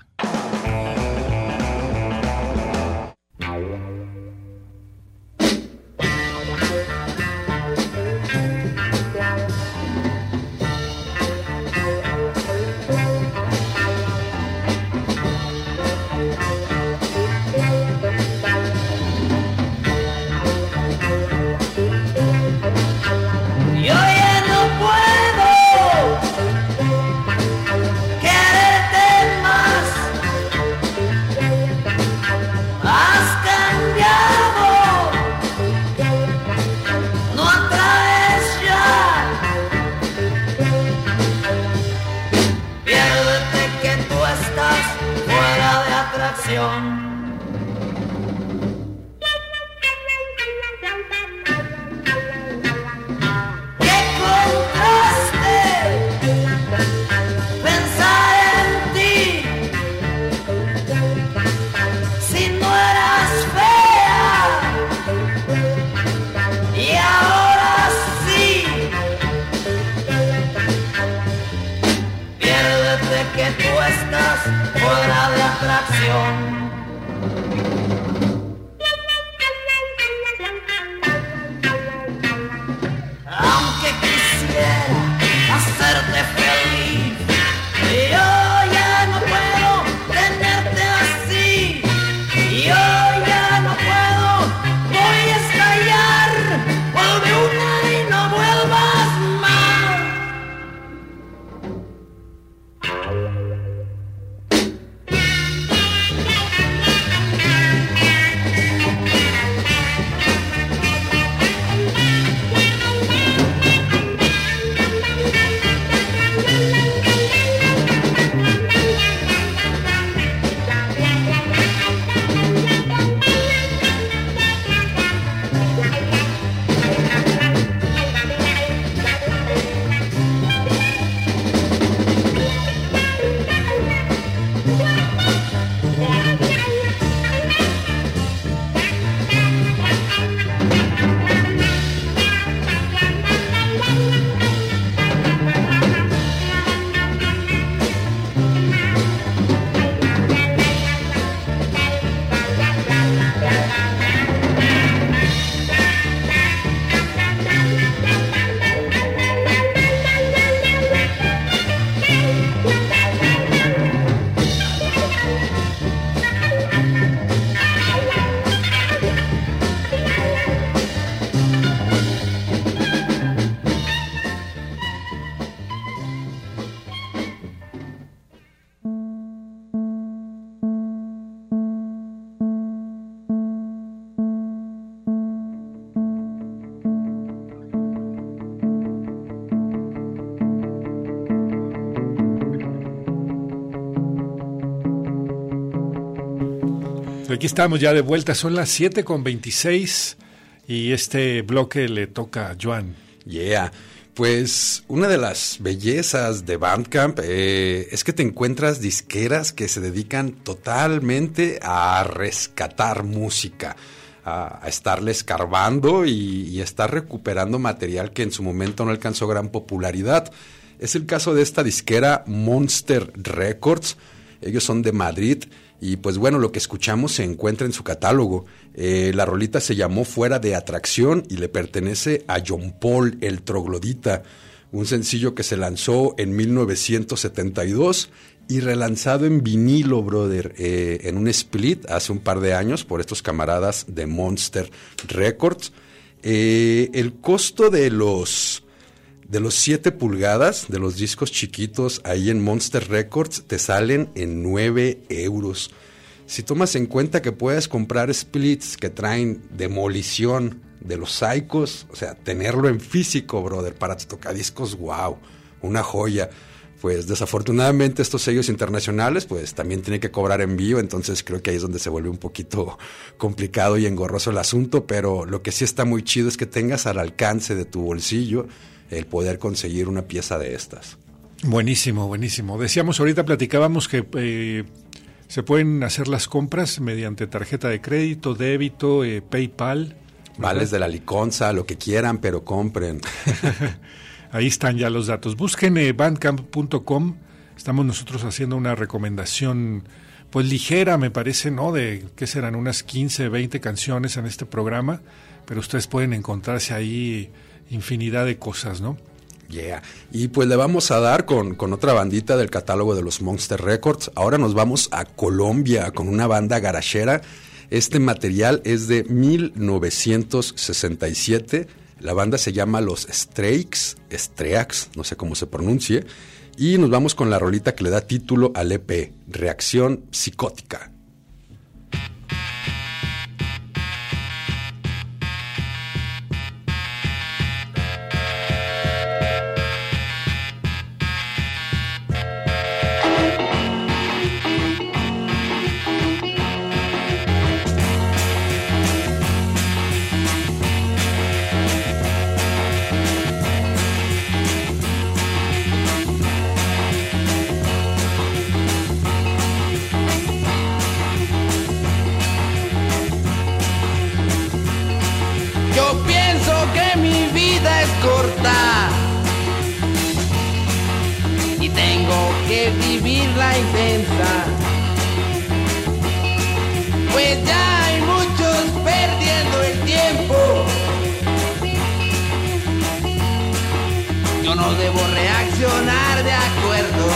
Aquí estamos ya de vuelta, son las siete con veintiséis y este bloque le toca a Joan. Yeah, pues una de las bellezas de Bandcamp eh, es que te encuentras disqueras que se dedican totalmente a rescatar música, a, a estarle escarbando y, y estar recuperando material que en su momento no alcanzó gran popularidad. Es el caso de esta disquera Monster Records. Ellos son de Madrid y pues bueno, lo que escuchamos se encuentra en su catálogo. Eh, la rolita se llamó Fuera de Atracción y le pertenece a John Paul, el troglodita, un sencillo que se lanzó en mil novecientos setenta y dos y relanzado en vinilo, brother, eh, en un split hace un par de años por estos camaradas de Monster Records. Eh, el costo de los... De los siete pulgadas, de los discos chiquitos, ahí en Monster Records, te salen en nueve euros. Si tomas en cuenta que puedes comprar splits que traen demolición de los Psychos, o sea, tenerlo en físico, brother, para tu tocadiscos, wow, una joya. Pues desafortunadamente estos sellos internacionales, pues también tienen que cobrar envío, entonces creo que ahí es donde se vuelve un poquito complicado y engorroso el asunto, pero lo que sí está muy chido es que tengas al alcance de tu bolsillo el poder conseguir una pieza de estas. Buenísimo, buenísimo. Decíamos ahorita, platicábamos que eh, se pueden hacer las compras mediante tarjeta de crédito, débito, eh, PayPal. Vales de la Liconza, lo que quieran, pero compren. Ahí están ya los datos. Busquen eh, bandcamp punto com. Estamos nosotros haciendo una recomendación pues ligera, me parece, ¿no? De, ¿qué serán? Unas quince, veinte canciones en este programa, pero ustedes pueden encontrarse ahí infinidad de cosas, ¿no? Yeah. Y pues le vamos a dar con, con otra bandita del catálogo de los Monster Records. Ahora nos vamos a Colombia con una banda garachera. Este material es de mil novecientos sesenta y siete. La banda se llama Los Straiks, Streaks, no sé cómo se pronuncie. Y nos vamos con la rolita que le da título al E P, Reacción Psicótica. Y tengo que vivirla intensa, pues ya hay muchos perdiendo el tiempo. Yo no debo reaccionar de acuerdo.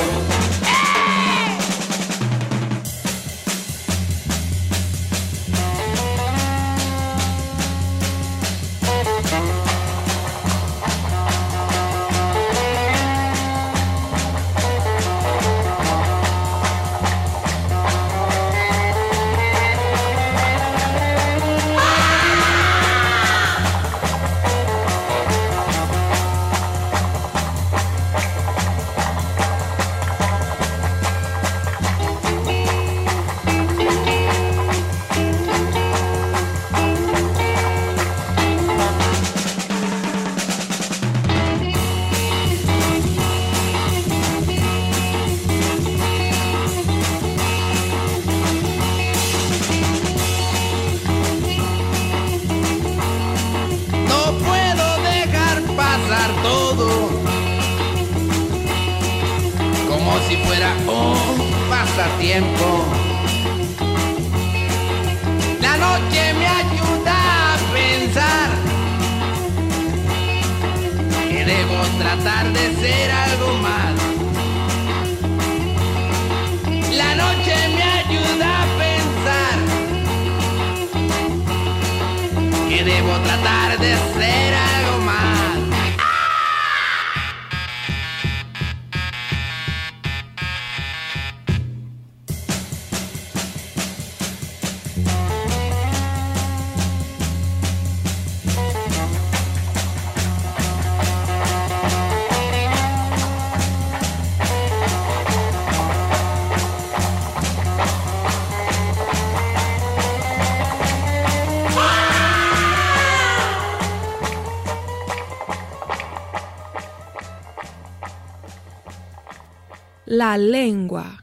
Tiempo. La noche me ayuda a pensar que debo tratar de ser algo más. La noche me ayuda a pensar que debo tratar de ser algo más. La lengua.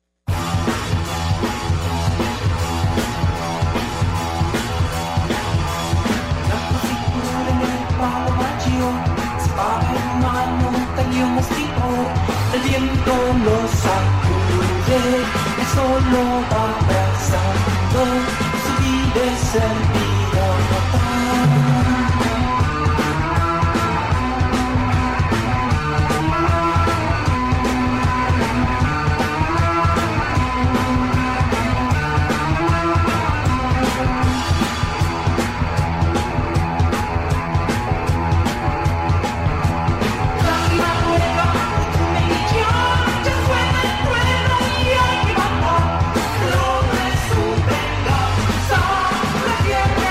El viento lo sacude, el sol lo va abrazando, su vida es el vida matar. Yeah.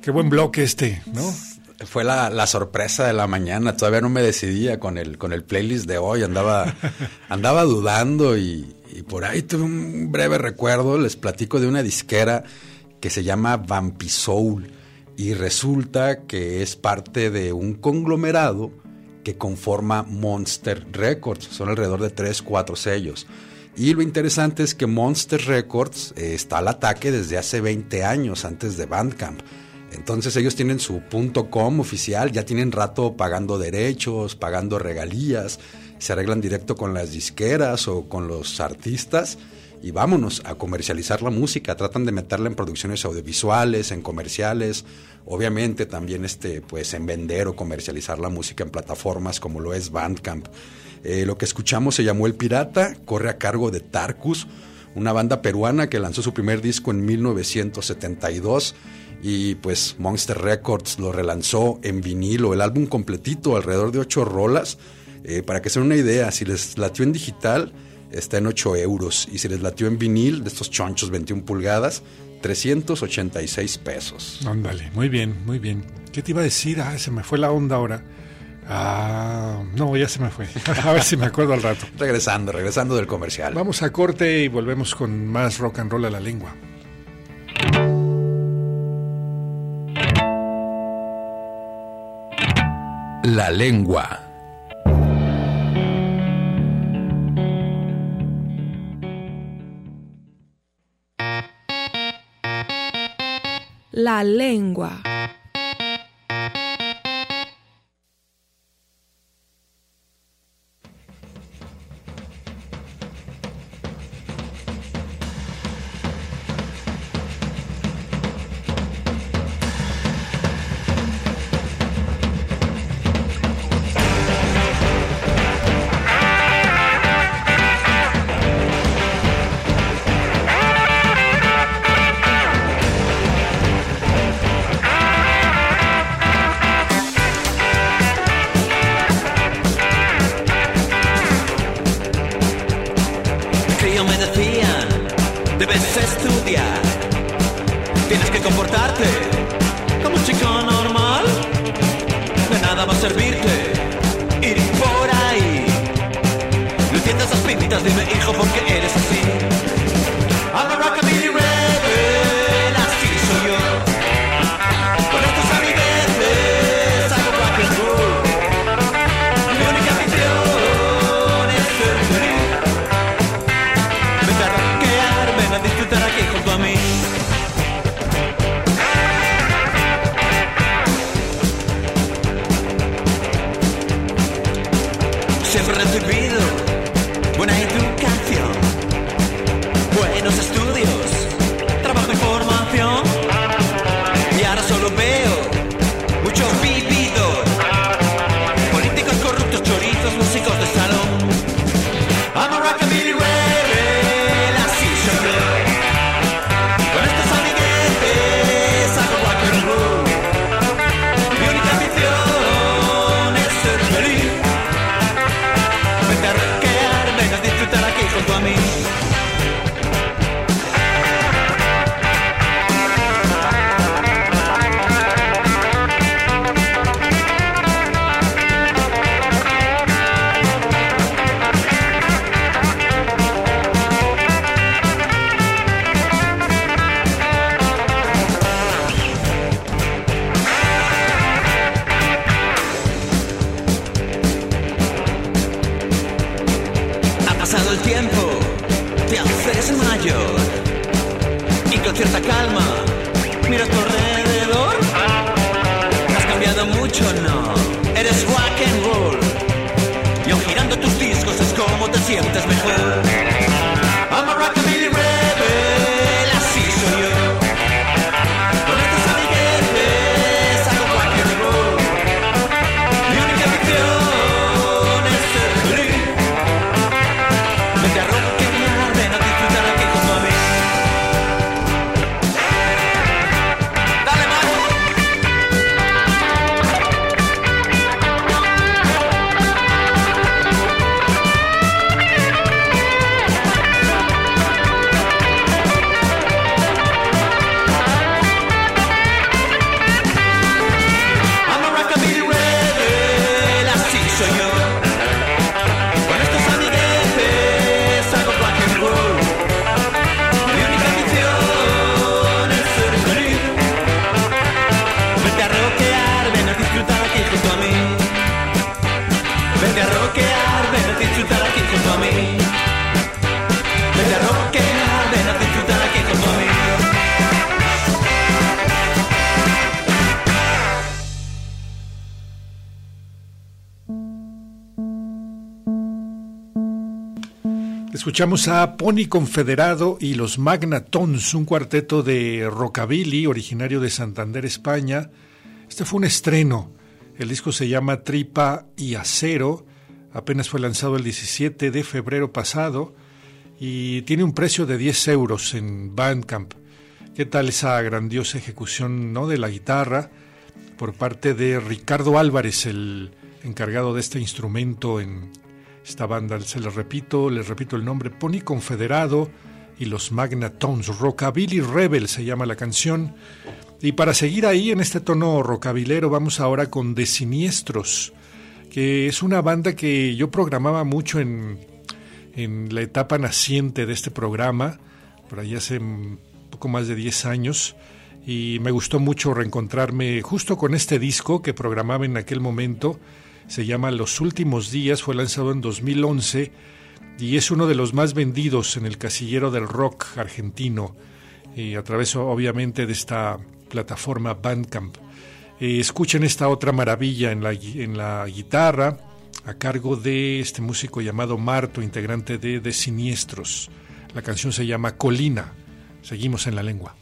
Qué buen bloque este, ¿no? Fue la, la sorpresa de la mañana. Todavía no me decidía con el, con el playlist de hoy. Andaba, andaba dudando y, y por ahí tuve un breve recuerdo. Les platico de una disquera que se llama Vampisoul. Y resulta que es parte de un conglomerado que conforma Monster Records. Son alrededor de tres, cuatro sellos. Y lo interesante es que Monster Records eh, está al ataque desde hace veinte años, antes de Bandcamp. Entonces ellos tienen su .com oficial, ya tienen rato pagando derechos, pagando regalías, se arreglan directo con las disqueras o con los artistas y vámonos a comercializar la música. Tratan de meterla en producciones audiovisuales, en comerciales, obviamente también este, pues, en vender o comercializar la música en plataformas como lo es Bandcamp. Eh, lo que escuchamos se llamó El Pirata, corre a cargo de Tarkus, una banda peruana que lanzó su primer disco en mil novecientos setenta y dos y pues Monster Records lo relanzó en vinilo, el álbum completito, alrededor de ocho rolas. Eh, para que se den una idea, si les latió en digital está en ocho euros y si les latió en vinil de estos chonchos veintiuna pulgadas, trescientos ochenta y seis pesos. Ándale, muy bien, muy bien. ¿Qué te iba a decir? Ah, se me fue la onda ahora. Ah, no, ya se me fue. A ver si me acuerdo al rato. Regresando, regresando del comercial. Vamos a corte y volvemos con más rock and roll a la lengua. La lengua. La lengua. Escuchamos a Pony Confederado y los Magnatons, un cuarteto de rockabilly originario de Santander, España. Este fue un estreno. El disco se llama Tripa y Acero. Apenas fue lanzado el diecisiete de febrero pasado y tiene un precio de diez euros en Bandcamp. ¿Qué tal esa grandiosa ejecución, ¿no?, de la guitarra por parte de Ricardo Álvarez, el encargado de este instrumento en esta banda? Se les repito, les repito el nombre: Pony Confederado y los Magnatons. Rockabilly Rebel se llama la canción. Y para seguir ahí en este tono rockabilero, vamos ahora con De Siniestros, que es una banda que yo programaba mucho en, en la etapa naciente de este programa, por ahí hace un poco más de diez años, y me gustó mucho reencontrarme justo con este disco que programaba en aquel momento. Se llama Los Últimos Días, fue lanzado en dos mil once y es uno de los más vendidos en el casillero del rock argentino, eh, a través obviamente de esta plataforma Bandcamp. Eh, escuchen esta otra maravilla en la, en la guitarra, a cargo de este músico llamado Marto, integrante de De Siniestros. La canción se llama Colina. Seguimos en La Lengua.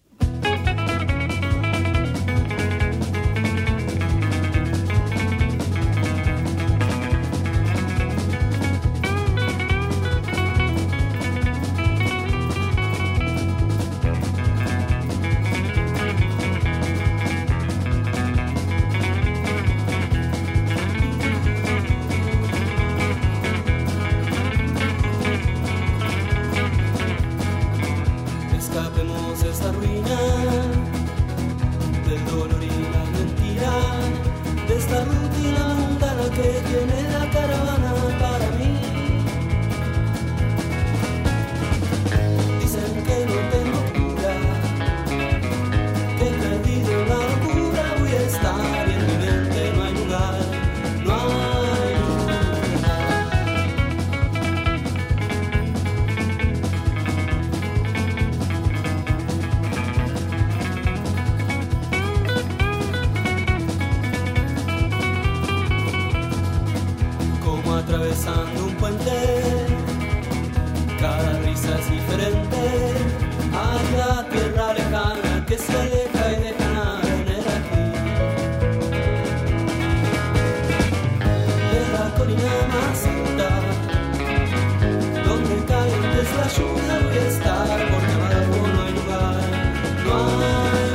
Atravesando un puente, cada risa es diferente. Hay la tierra lejana que se aleja y deja nada en el aquí. De la colina más alta, donde cae antes la lluvia, voy a estar, porque abajo no hay lugar, no hay.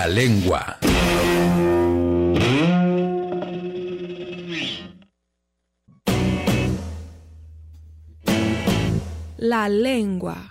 La lengua. La lengua.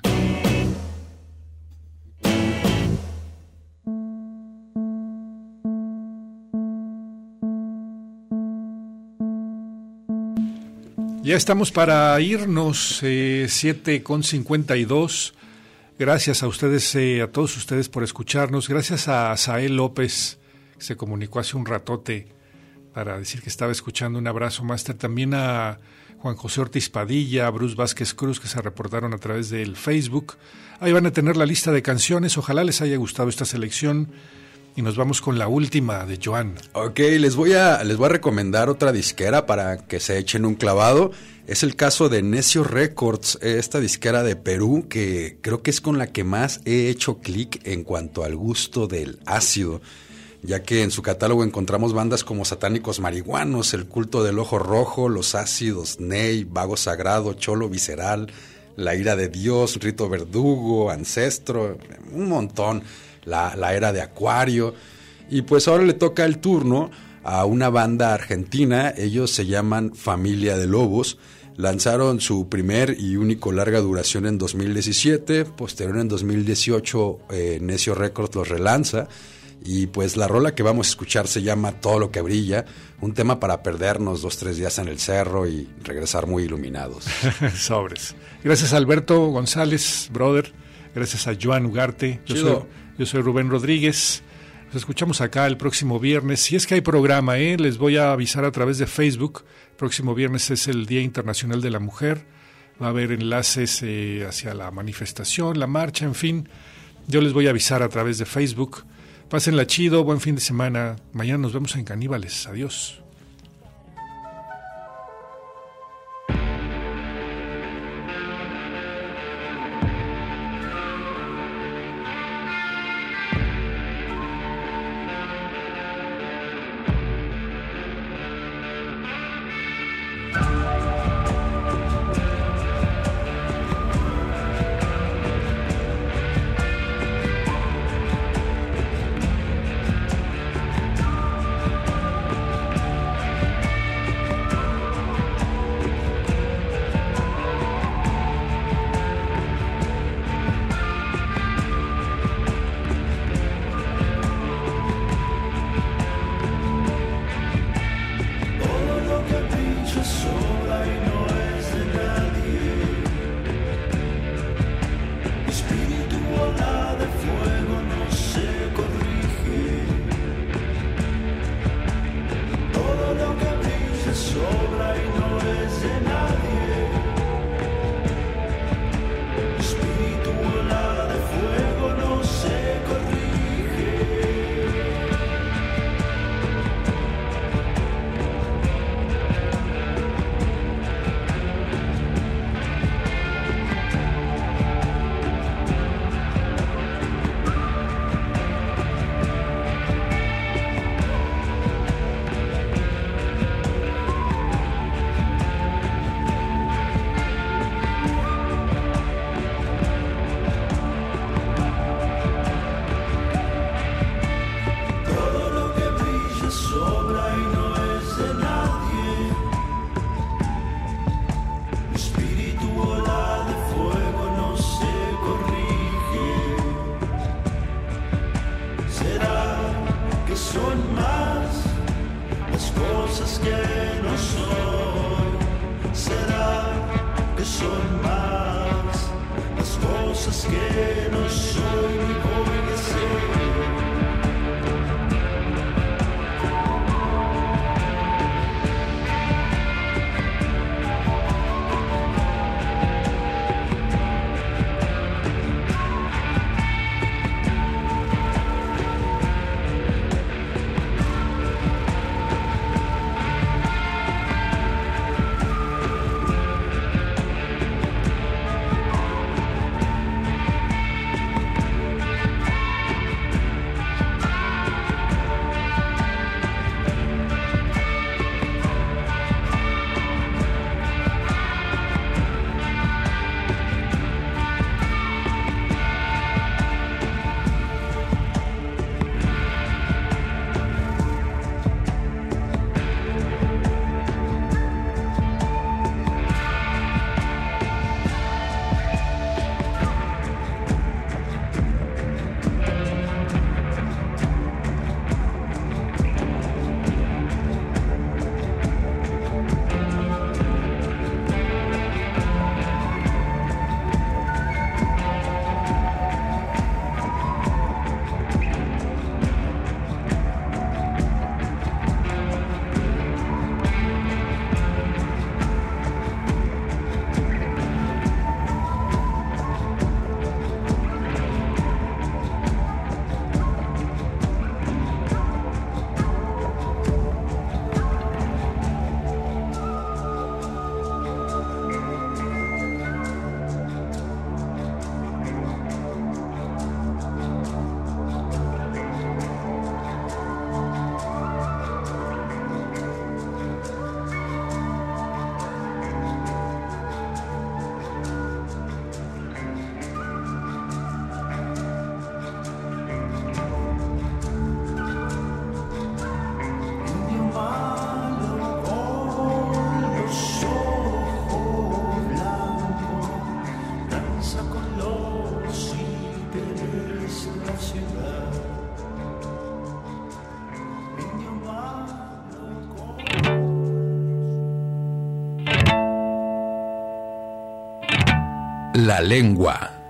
Ya estamos para irnos, eh, siete con cincuenta y dos. Gracias a ustedes, eh, a todos ustedes por escucharnos. Gracias a Sael López, que se comunicó hace un ratote para decir que estaba escuchando. Un abrazo, máster. También a Juan José Ortiz Padilla, a Bruce Vázquez Cruz, que se reportaron a través del Facebook. Ahí van a tener la lista de canciones. Ojalá les haya gustado esta selección. Y nos vamos con la última de Joan. Ok, les voy a les voy a recomendar otra disquera para que se echen un clavado. Es el caso de Necio Records, esta disquera de Perú que creo que es con la que más he hecho clic en cuanto al gusto del ácido, ya que en su catálogo encontramos bandas como Satánicos Marihuanos, El Culto del Ojo Rojo, Los Ácidos, Ney, Vago Sagrado, Cholo Visceral, La Ira de Dios, Rito Verdugo, Ancestro, un montón. La, la Era de Acuario. Y pues ahora le toca el turno a una banda argentina. Ellos se llaman Familia de Lobos. Lanzaron su primer y único larga duración en dos mil diecisiete. Posterior en dos mil dieciocho eh, Necio Records los relanza. Y pues la rola que vamos a escuchar se llama Todo lo que brilla. Un tema para perdernos dos, tres días en el cerro y regresar muy iluminados. Sobres. Gracias a Alberto González, brother. Gracias a Joan Ugarte. Yo soy, yo soy Rubén Rodríguez. Nos escuchamos acá el próximo viernes. Si es que hay programa, ¿eh? Les voy a avisar a través de Facebook. El próximo viernes es el Día Internacional de la Mujer. Va a haber enlaces eh, hacia la manifestación, la marcha, en fin. Yo les voy a avisar a través de Facebook. Pásenla chido, buen fin de semana. Mañana nos vemos en Caníbales. Adiós. Que no soy ni voy a ser. La lengua.